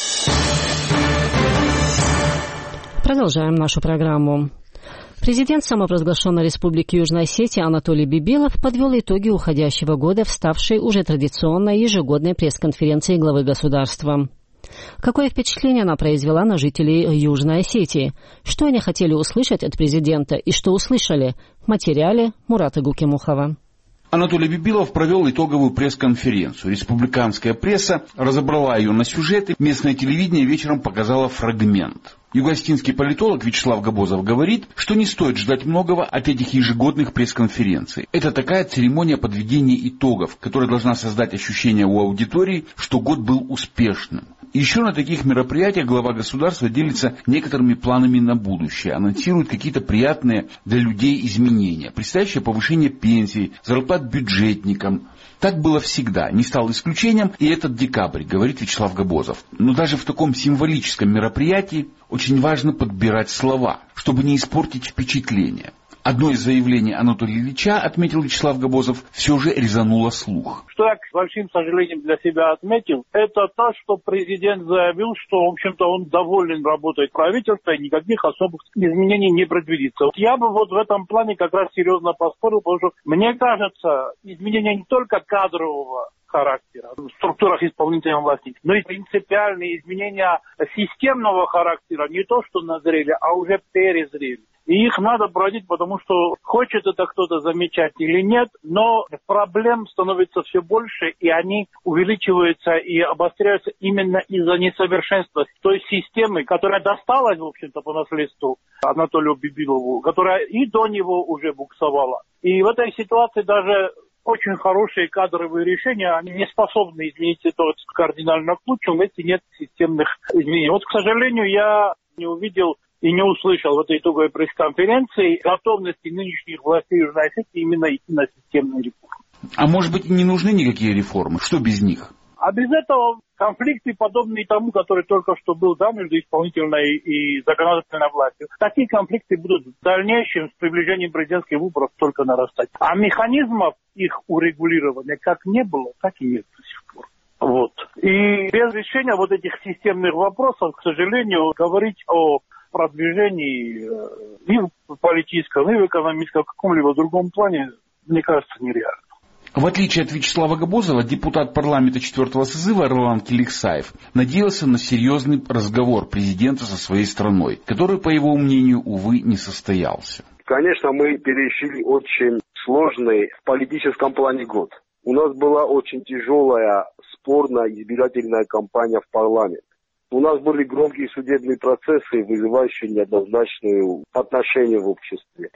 Продолжаем нашу программу. Президент самопровозглашенной Республики Южной Осетии Анатолий Бибилов подвел итоги уходящего года в ставшей уже традиционной ежегодной пресс-конференции главы государства. Какое впечатление она произвела на жителей Южной Осетии? Что они хотели услышать от президента и что услышали? В материале Мурата Гукимухова. Анатолий Бибилов провел итоговую пресс-конференцию. Республиканская пресса разобрала ее на сюжеты, местное телевидение вечером показало фрагмент. Юго-осетинский политолог Вячеслав Габозов говорит, что не стоит ждать многого от этих ежегодных пресс-конференций. Это такая церемония подведения итогов, которая должна создать ощущение у аудитории, что год был успешным. Еще на таких мероприятиях глава государства делится некоторыми планами на будущее, анонсирует какие-то приятные для людей изменения, предстоящее повышение пенсий, зарплат бюджетникам. Так было всегда, не стал исключением и этот декабрь, говорит Вячеслав Габозов. Но даже в таком символическом мероприятии очень важно подбирать слова, чтобы не испортить впечатление. Одно из заявлений Анатолия Ильича, отметил Вячеслав Габозов, все же резануло слух. Что я, с большим сожалением, для себя отметил, это то, что президент заявил, что, в общем-то, он доволен работой правительства и никаких особых изменений не предвидится. Вот я бы вот в этом плане как раз серьезно поспорил, потому что, мне кажется, изменения не только кадрового характера в структурах исполнительной власти, но и принципиальные изменения системного характера не то, что назрели, а уже перезрели. И их надо проводить, потому что хочет это кто-то замечать или нет, но проблем становится все больше, и они увеличиваются и обостряются именно из-за несовершенства той системы, которая досталась, в общем-то, по наследству Анатолию Бибилову, которая и до него уже буксовала. И в этой ситуации даже очень хорошие кадровые решения, они не способны изменить ситуацию кардинально к лучшему, если нет системных изменений. Вот, к сожалению, я не увидел и не услышал в этой итоговой пресс-конференции готовности нынешних властей Южной Осетии именно идти на системные реформы. А может быть, не нужны никакие реформы? Что без них? А без этого конфликты, подобные тому, который только что был, да, между исполнительной и законодательной властью, такие конфликты будут в дальнейшем с приближением президентских выборов только нарастать. А механизмов их урегулирования как не было, так и нет до сих пор. Вот. И без решения вот этих системных вопросов, к сожалению, говорить о продвижении и в политическом, и в экономическом, в каком-либо другом плане, мне кажется, нереально. В отличие от Вячеслава Габозова, депутат парламента четвертого созыва Ролан Келиксаев надеялся на серьезный разговор президента со своей страной, который, по его мнению, увы, не состоялся. Конечно, мы пережили очень сложный в политическом плане год. У нас была очень тяжелая, спорная избирательная кампания в парламент. У нас были громкие судебные процессы, вызывающие неоднозначное отношение в обществе. Мы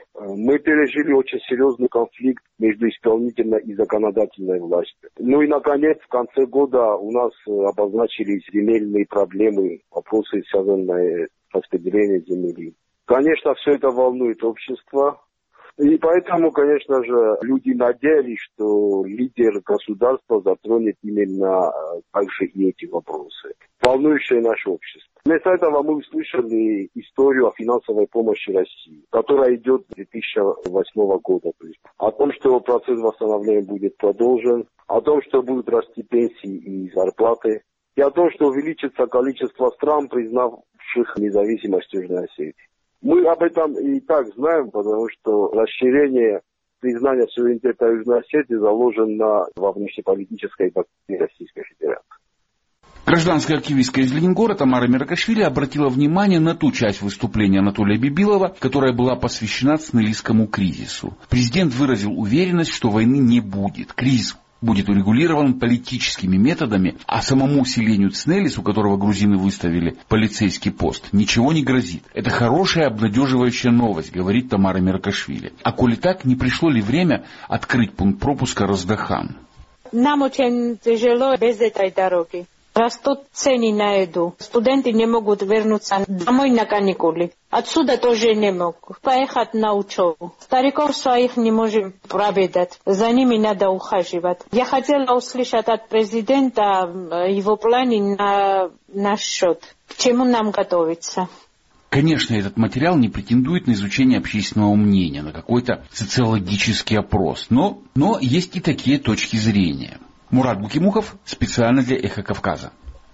Мы пережили очень серьезный конфликт между исполнительной и законодательной властью. Ну и, наконец, в конце года у нас обозначились земельные проблемы, вопросы, связанные с распределением земли. Конечно, все это волнует общество. И поэтому, конечно же, люди надеялись, что лидер государства затронет именно также и эти вопросы, волнующие наше общество. Вместо этого мы услышали историю о финансовой помощи России, которая идет с две тысячи восьмого года. О том, что процесс восстановления будет продолжен, о том, что будут расти пенсии и зарплаты, и о том, что увеличится количество стран, признавших независимость Южной Осетии. Мы об этом и так знаем, потому что расширение признания суверенитета Южной Осетии заложено во внешнеполитической доктрине Российской Федерации. Гражданская активистка из Лениногорска Тамара Меркашвили обратила внимание на ту часть выступления Анатолия Бибилова, которая была посвящена цнелийскому кризису. Президент выразил уверенность, что войны не будет. Кризис будет урегулирован политическими методами, а самому селению Цнелис, у которого грузины выставили полицейский пост, ничего не грозит. Это хорошая, обнадеживающая новость, говорит Тамара Меркашвили. А коли так, не пришло ли время открыть пункт пропуска Роздахан? Нам очень тяжело без этой дороги. Растут цены на еду. Студенты не могут вернуться домой на каникулы. Отсюда тоже не могут поехать на учебу. Стариков своих не можем проведать. За ними надо ухаживать. Я хотела услышать от президента его планы на наш счет. К чему нам готовиться? Конечно, этот материал не претендует на изучение общественного мнения, на какой-то социологический опрос. Но, но есть и такие точки зрения. Мурат Букимухов специально для «Эхо Кавказа».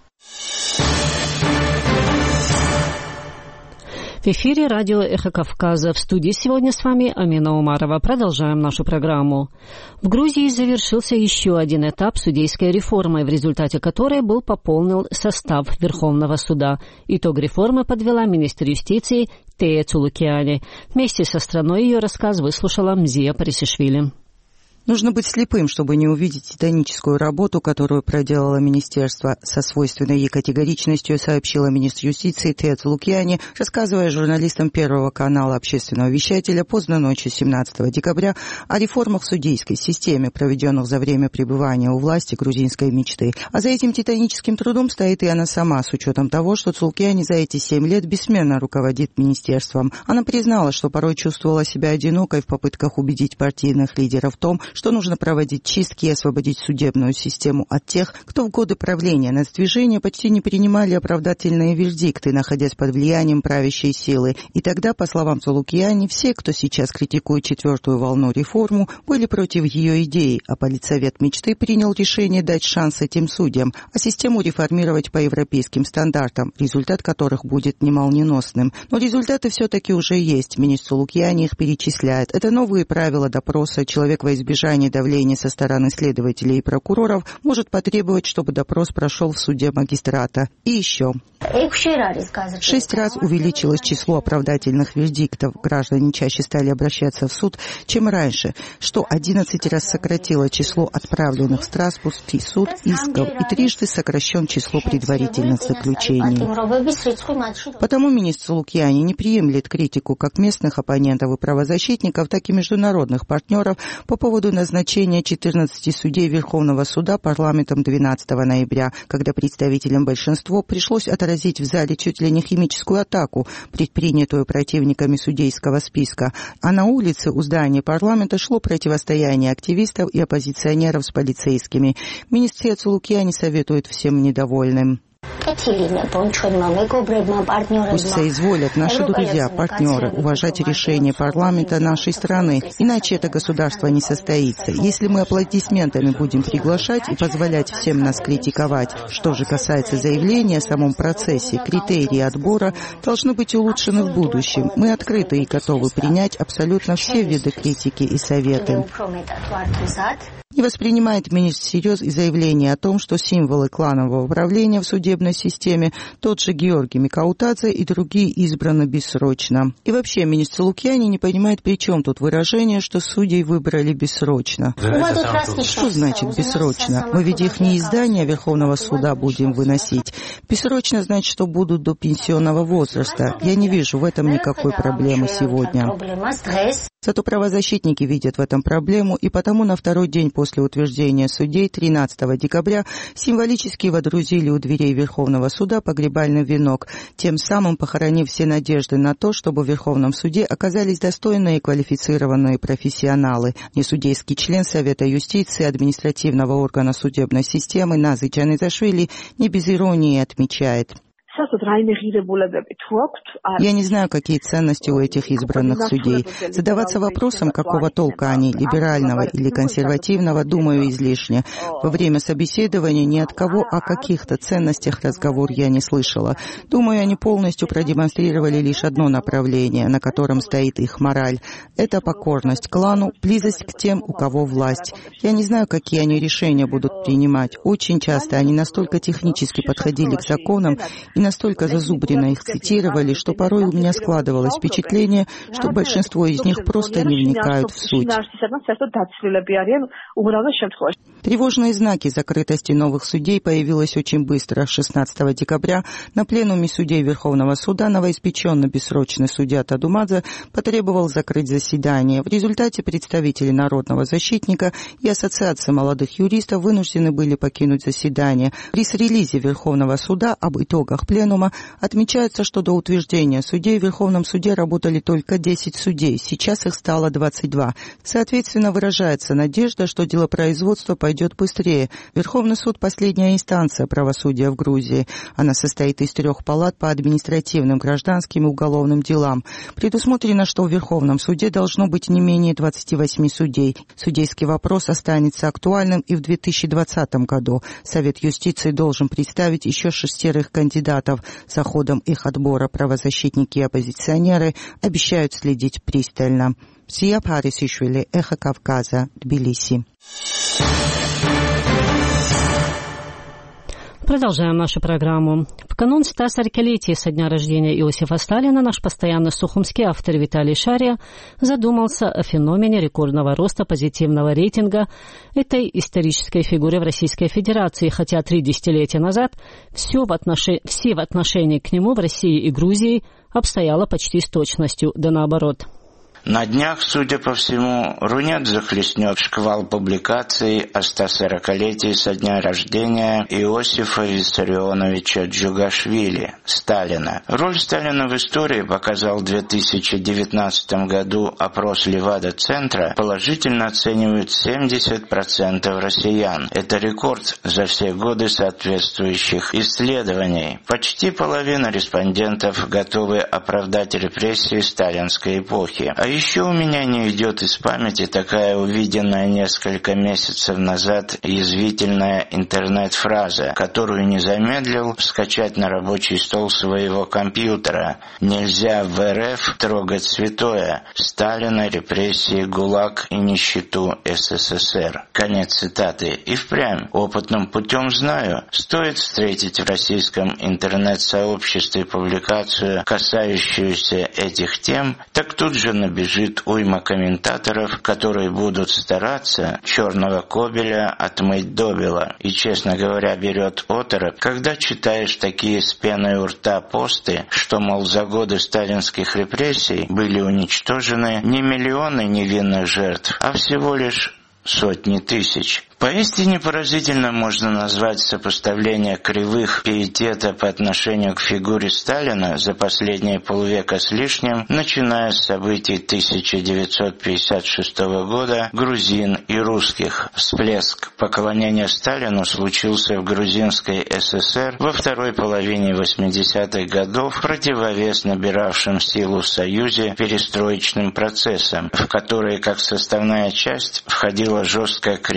В эфире радио «Эхо Кавказа». В студии сегодня с вами Амина Умарова. Продолжаем нашу программу. В Грузии завершился еще один этап судейской реформы, в результате которой был пополнен состав Верховного суда. Итог реформы подвела министр юстиции Тея Цулукиани. Вместе со страной ее рассказ выслушала Мзия Парисишвили. Нужно быть слепым, чтобы не увидеть титаническую работу, которую проделало министерство. Со свойственной ей категоричностью сообщила министр юстиции Тея Цулукиани, рассказывая журналистам Первого канала общественного вещателя поздно ночью семнадцатого декабря о реформах в судейской системе, проведенных за время пребывания у власти грузинской мечты. А за этим титаническим трудом стоит и она сама, с учетом того, что Цулукиани за эти семь лет бессменно руководит министерством. Она признала, что порой чувствовала себя одинокой в попытках убедить партийных лидеров в том, что нужно проводить чистки и освободить судебную систему от тех, кто в годы правления нацдвижения почти не принимали оправдательные вердикты, находясь под влиянием правящей силы. И тогда, по словам Цулукиани, все, кто сейчас критикует четвертую волну реформу, были против ее идеи, а Политсовет мечты принял решение дать шанс этим судьям, а систему реформировать по европейским стандартам, результат которых будет немолниеносным. Но результаты все-таки уже есть. Министр Цулукиани их перечисляет. Это новые правила допроса, человек во избежание давления со стороны следователей и прокуроров может потребовать, чтобы допрос прошел в суде магистрата. И еще. Шесть раз увеличилось число оправдательных вердиктов. Граждане чаще стали обращаться в суд, чем раньше, что одиннадцать раз сократило число отправленных в Страсбургский суд исков и трижды сокращен число предварительных заключений. Потому министр Цулукиани не приемлет критику как местных оппонентов и правозащитников, так и международных партнеров по поводу назначения четырнадцати судей Верховного суда парламентом двенадцатого ноября, когда представителям большинства пришлось отразить в зале чуть ли не химическую атаку, предпринятую противниками судейского списка, а на улице у здания парламента шло противостояние активистов и оппозиционеров с полицейскими. Министр Цулукиани советует всем недовольным. Пусть соизволят наши друзья, партнеры, уважать решение парламента нашей страны, иначе это государство не состоится. Если мы аплодисментами будем приглашать и позволять всем нас критиковать, что же касается заявления о самом процессе, критерии отбора должны быть улучшены в будущем. Мы открыты и готовы принять абсолютно все виды критики и советы. Не воспринимает министр всерьез и заявление о том, что символы кланового управления в суде судебной системе, тот же Георгий Микаутадзе и другие избраны бессрочно. И вообще, министр Лукьяни не понимает, при чем тут выражение, что судей выбрали бессрочно. Что значит бессрочно? Мы ведь их не из здания Верховного суда будем выносить. Бессрочно значит, что будут до пенсионного возраста. Я не вижу в этом никакой проблемы сегодня. Зато правозащитники видят в этом проблему, и потому на второй день после утверждения судей, тринадцатого декабря, символически водрузили у дверей Верховного суда погребальный венок, тем самым похоронив все надежды на то, чтобы в Верховном суде оказались достойные и квалифицированные профессионалы. Несудейский член Совета юстиции административного органа судебной системы Назы Джанизашвили не без иронии отмечает: я не знаю, какие ценности у этих избранных судей. Задаваться вопросом, какого толка они, либерального или консервативного, думаю, излишне. Во время собеседования ни от кого о каких-то ценностях разговор я не слышала. Думаю, они полностью продемонстрировали лишь одно направление, на котором стоит их мораль. Это покорность клану, близость к тем, у кого власть. Я не знаю, какие они решения будут принимать. Очень часто они настолько технически подходили к законам и настолько зазубренно их цитировали, что порой у меня складывалось впечатление, что большинство из них просто не вникают в суть. Тревожные знаки закрытости новых судей появились очень быстро. шестнадцатого декабря на пленуме судей Верховного суда новоиспеченный бессрочный судья Тадумадзе потребовал закрыть заседание. В результате представители Народного защитника и Ассоциации молодых юристов вынуждены были покинуть заседание. В пресс-релизе Верховного суда об итогах пленума отмечается, что до утверждения судей в Верховном суде работали только десять судей, сейчас их стало двадцать два. Соответственно, выражается надежда, что делопроизводство пойдет быстрее. Верховный суд – последняя инстанция правосудия в Грузии. Она состоит из трех палат по административным, гражданским и уголовным делам. Предусмотрено, что в Верховном суде должно быть не менее двадцати восьми судей. Судейский вопрос останется актуальным и в две тысячи двадцатом году. Совет юстиции должен представить еще шестерых кандидатов. За ходом их отбора правозащитники и оппозиционеры обещают следить пристально. Сия Парисишвили, Эхо Кавказа, Тбилиси. Продолжаем нашу программу. В канун ста сорокалетия со дня рождения Иосифа Сталина наш постоянный сухумский автор Виталий Шария задумался о феномене рекордного роста позитивного рейтинга этой исторической фигуры в Российской Федерации, хотя три десятилетия назад все в, отнош... все в отношении к нему в России и Грузии обстояло почти с точностью, да наоборот. На днях, судя по всему, Рунет захлестнет шквал публикаций о стосорокалетии со дня рождения Иосифа Виссарионовича Джугашвили, Сталина. Роль Сталина в истории показал в две тысячи девятнадцатом году опрос Левада-центра, положительно оценивают семьдесят процентов россиян. Это рекорд за все годы соответствующих исследований. Почти половина респондентов готовы оправдать репрессии сталинской эпохи. А еще у меня не идет из памяти такая увиденная несколько месяцев назад язвительная интернет-фраза, которую не замедлил скачать на рабочий стол своего компьютера. Нельзя в эр эф трогать святое. Сталина, репрессии, ГУЛАГ и нищету эс эс эс эр. Конец цитаты. И впрямь, опытным путем знаю, стоит встретить в российском интернет-сообществе публикацию, касающуюся этих тем, так тут же набирается бежит уйма комментаторов, которые будут стараться черного кобеля отмыть добело. И, честно говоря, берет оторопь, когда читаешь такие с пеной у рта посты, что, мол, за годы сталинских репрессий были уничтожены не миллионы невинных жертв, а всего лишь сотни тысяч. Поистине поразительно можно назвать сопоставление кривых пиетета по отношению к фигуре Сталина за последние полвека с лишним, начиная с событий тысяча девятьсот пятьдесят шестого года грузин и русских. Всплеск поклонения Сталину случился в грузинской эс эс эр во второй половине восьмидесятых годов в противовес набиравшим силу в Союзе перестроечным процессам, в которые как составная часть входила жесткая критика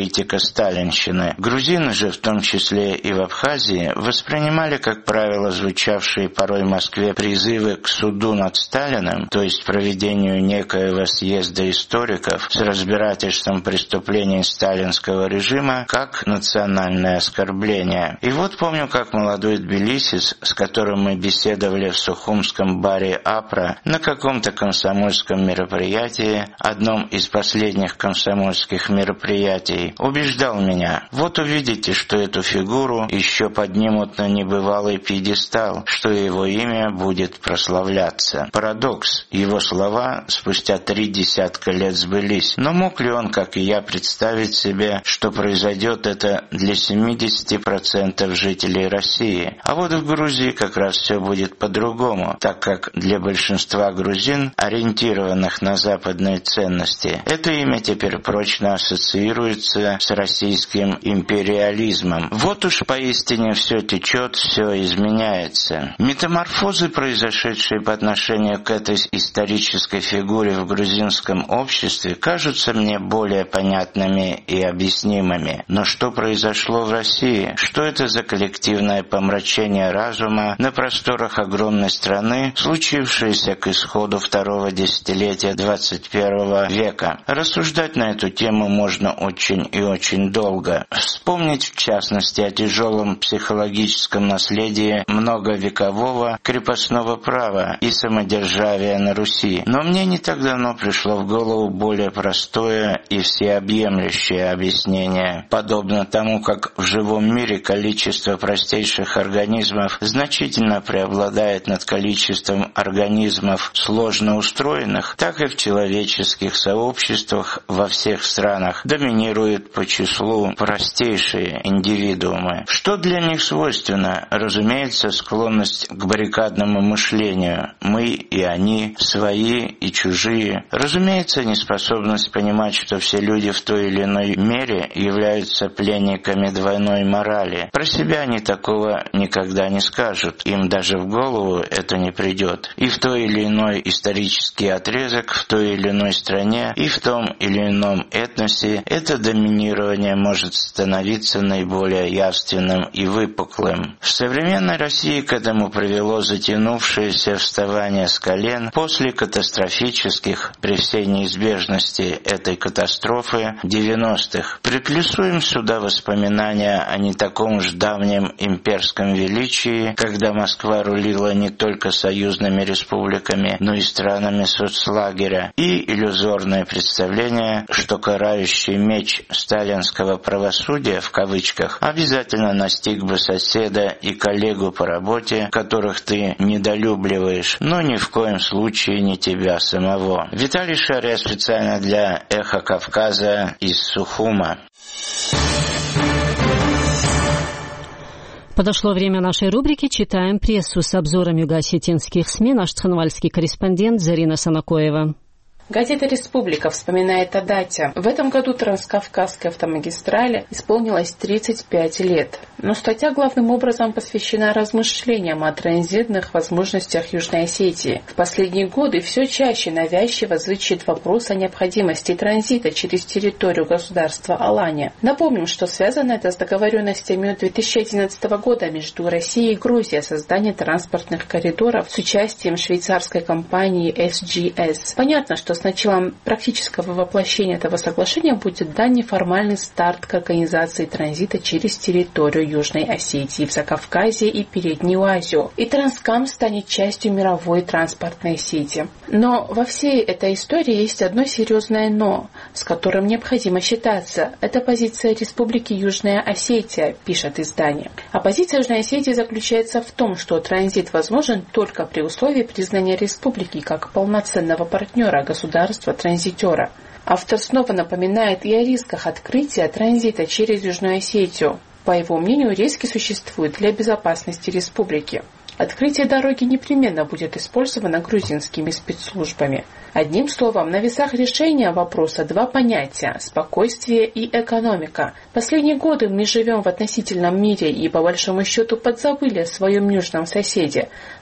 сталинщины. Грузины же, в том числе и в Абхазии, воспринимали, как правило, звучавшие порой в Москве призывы к суду над Сталиным, то есть проведению некоего съезда историков с разбирательством преступлений сталинского режима, как национальное оскорбление. И вот помню, как молодой тбилисец, с которым мы беседовали в сухумском баре «Апра» на каком-то комсомольском мероприятии, одном из последних комсомольских мероприятий, убеждал меня: вот увидите, что эту фигуру еще поднимут на небывалый пьедестал, что его имя будет прославляться. Парадокс. Его слова спустя три десятка лет сбылись. Но мог ли он, как и я, представить себе, что произойдет это для семидесяти процентов жителей России? А вот в Грузии как раз все будет по-другому, так как для большинства грузин, ориентированных на западные ценности, это имя теперь прочно ассоциируется с российским империализмом. Вот уж поистине все течет, все изменяется. Метаморфозы, произошедшие по отношению к этой исторической фигуре в грузинском обществе, кажутся мне более понятными и объяснимыми. Но что произошло в России? Что это за коллективное помрачение разума на просторах огромной страны, случившееся к исходу второго десятилетия двадцать первого века? Рассуждать на эту тему можно очень и очень долго. Вспомнить, в частности, о тяжелом психологическом наследии многовекового крепостного права и самодержавия на Руси. Но мне не так давно пришло в голову более простое и всеобъемлющее объяснение. Подобно тому, как в живом мире количество простейших организмов значительно преобладает над количеством организмов сложно устроенных, так и в человеческих сообществах во всех странах доминируют по числу простейшие индивидуумы. Что для них свойственно? Разумеется, склонность к баррикадному мышлению. Мы и они, свои и чужие. Разумеется, неспособность понимать, что все люди в той или иной мере являются пленниками двойной морали. Про себя они такого никогда не скажут. Им даже в голову это не придет. И в той или иной исторический отрезок, в той или иной стране, и в том или ином этносе это доминирование может становиться наиболее явственным и выпуклым. В современной России к этому привело затянувшееся вставание с колен после катастрофических, при всей неизбежности этой катастрофы, девяностых. Приплюсуем сюда воспоминания о не таком уж давнем имперском величии, когда Москва рулила не только союзными республиками, но и странами соцлагеря, и иллюзорное представление, что карающий меч сталинского правосудия, в кавычках, обязательно настиг бы соседа и коллегу по работе, которых ты недолюбливаешь, но ни в коем случае не тебя самого. Виталий Шария специально для «Эхо Кавказа» из Сухума. Подошло время нашей рубрики «Читаем прессу» с обзором юго-осетинских СМИ наш цхинвальский корреспондент Зарина Санакоева. Газета «Республика» вспоминает о дате. В этом году Транскавказской автомагистрали исполнилось тридцать пять лет. Но статья главным образом посвящена размышлениям о транзитных возможностях Южной Осетии. В последние годы все чаще навязчиво звучит вопрос о необходимости транзита через территорию государства Алания. Напомним, что связано это с договоренностями две тысячи одиннадцатого года между Россией и Грузией о создании транспортных коридоров с участием швейцарской компании эс джи эс. Понятно, что с началом практического воплощения этого соглашения будет дан неформальный старт к организации транзита через территорию Южной Осетии, в Закавказье и Переднюю Азию. И Транскам станет частью мировой транспортной сети. Но во всей этой истории есть одно серьезное «но», с которым необходимо считаться. Это позиция Республики Южная Осетия, пишет издание. А позиция Южной Осетии заключается в том, что транзит возможен только при условии признания республики как полноценного партнера государства государства-транзитера. Автор снова напоминает и о рисках открытия транзита через Южную Осетию. По его мнению, риски существуют для безопасности республики. Открытие дороги непременно будет использовано грузинскими спецслужбами. Одним словом, на весах решения вопроса два понятия – спокойствие и экономика. Последние годы мы живем в относительном мире и, по большому счету, подзабыли о своем южном соседе.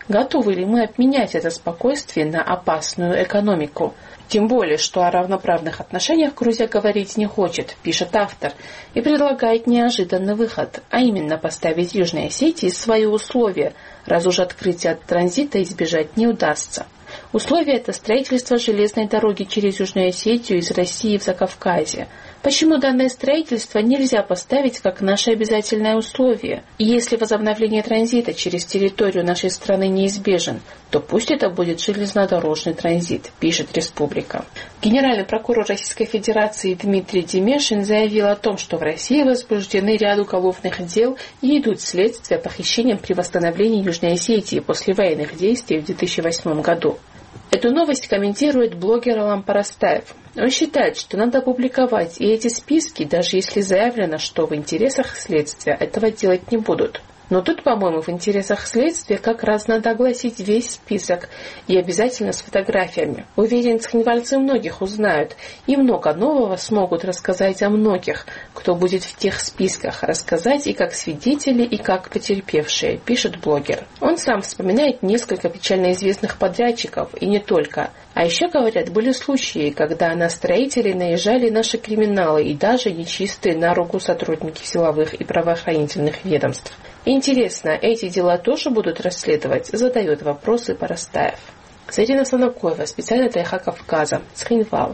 Готовы ли мы обменять это спокойствие на опасную экономику? Тем более, что о равноправных отношениях Грузия говорить не хочет, пишет автор, и предлагает неожиданный выход, а именно поставить Южной Осетии свои условия, раз уж открытие от транзита избежать не удастся. Условие – это строительство железной дороги через Южную Осетию из России в Закавказье. Почему данное строительство нельзя поставить как наше обязательное условие? И если возобновление транзита через территорию нашей страны неизбежен, то пусть это будет железнодорожный транзит, пишет Республика. Генеральный прокурор Российской Федерации Дмитрий Демешин заявил о том, что в России возбуждены ряд уголовных дел и идут следствия по похищениям при восстановлении Южной Осетии после военных действий в две тысячи восьмом году. Эту новость комментирует блогер Алам Парастаев. Он считает, что надо публиковать и эти списки, даже если заявлено, что в интересах следствия этого делать не будут. Но тут, по-моему, в интересах следствия как раз надо огласить весь список и обязательно с фотографиями. Уверен, цхинвальцы многих узнают и много нового смогут рассказать о многих, кто будет в тех списках, рассказать и как свидетели, и как потерпевшие, пишет блогер. Он сам вспоминает несколько печально известных подрядчиков, и не только. А еще, говорят, были случаи, когда на строителей наезжали наши криминалы и даже нечистые на руку сотрудники силовых и правоохранительных ведомств. Интересно, эти дела тоже будут расследовать? Задает вопросы Парастаев. Зарина Санакоева, специально для Эхо Кавказа, Цхинвал.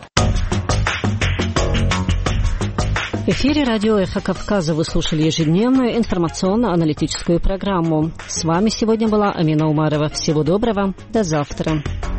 В эфире радио «Эхо Кавказа» вы слушали ежедневную информационно-аналитическую программу. С вами сегодня была Амина Умарова. Всего доброго, до завтра.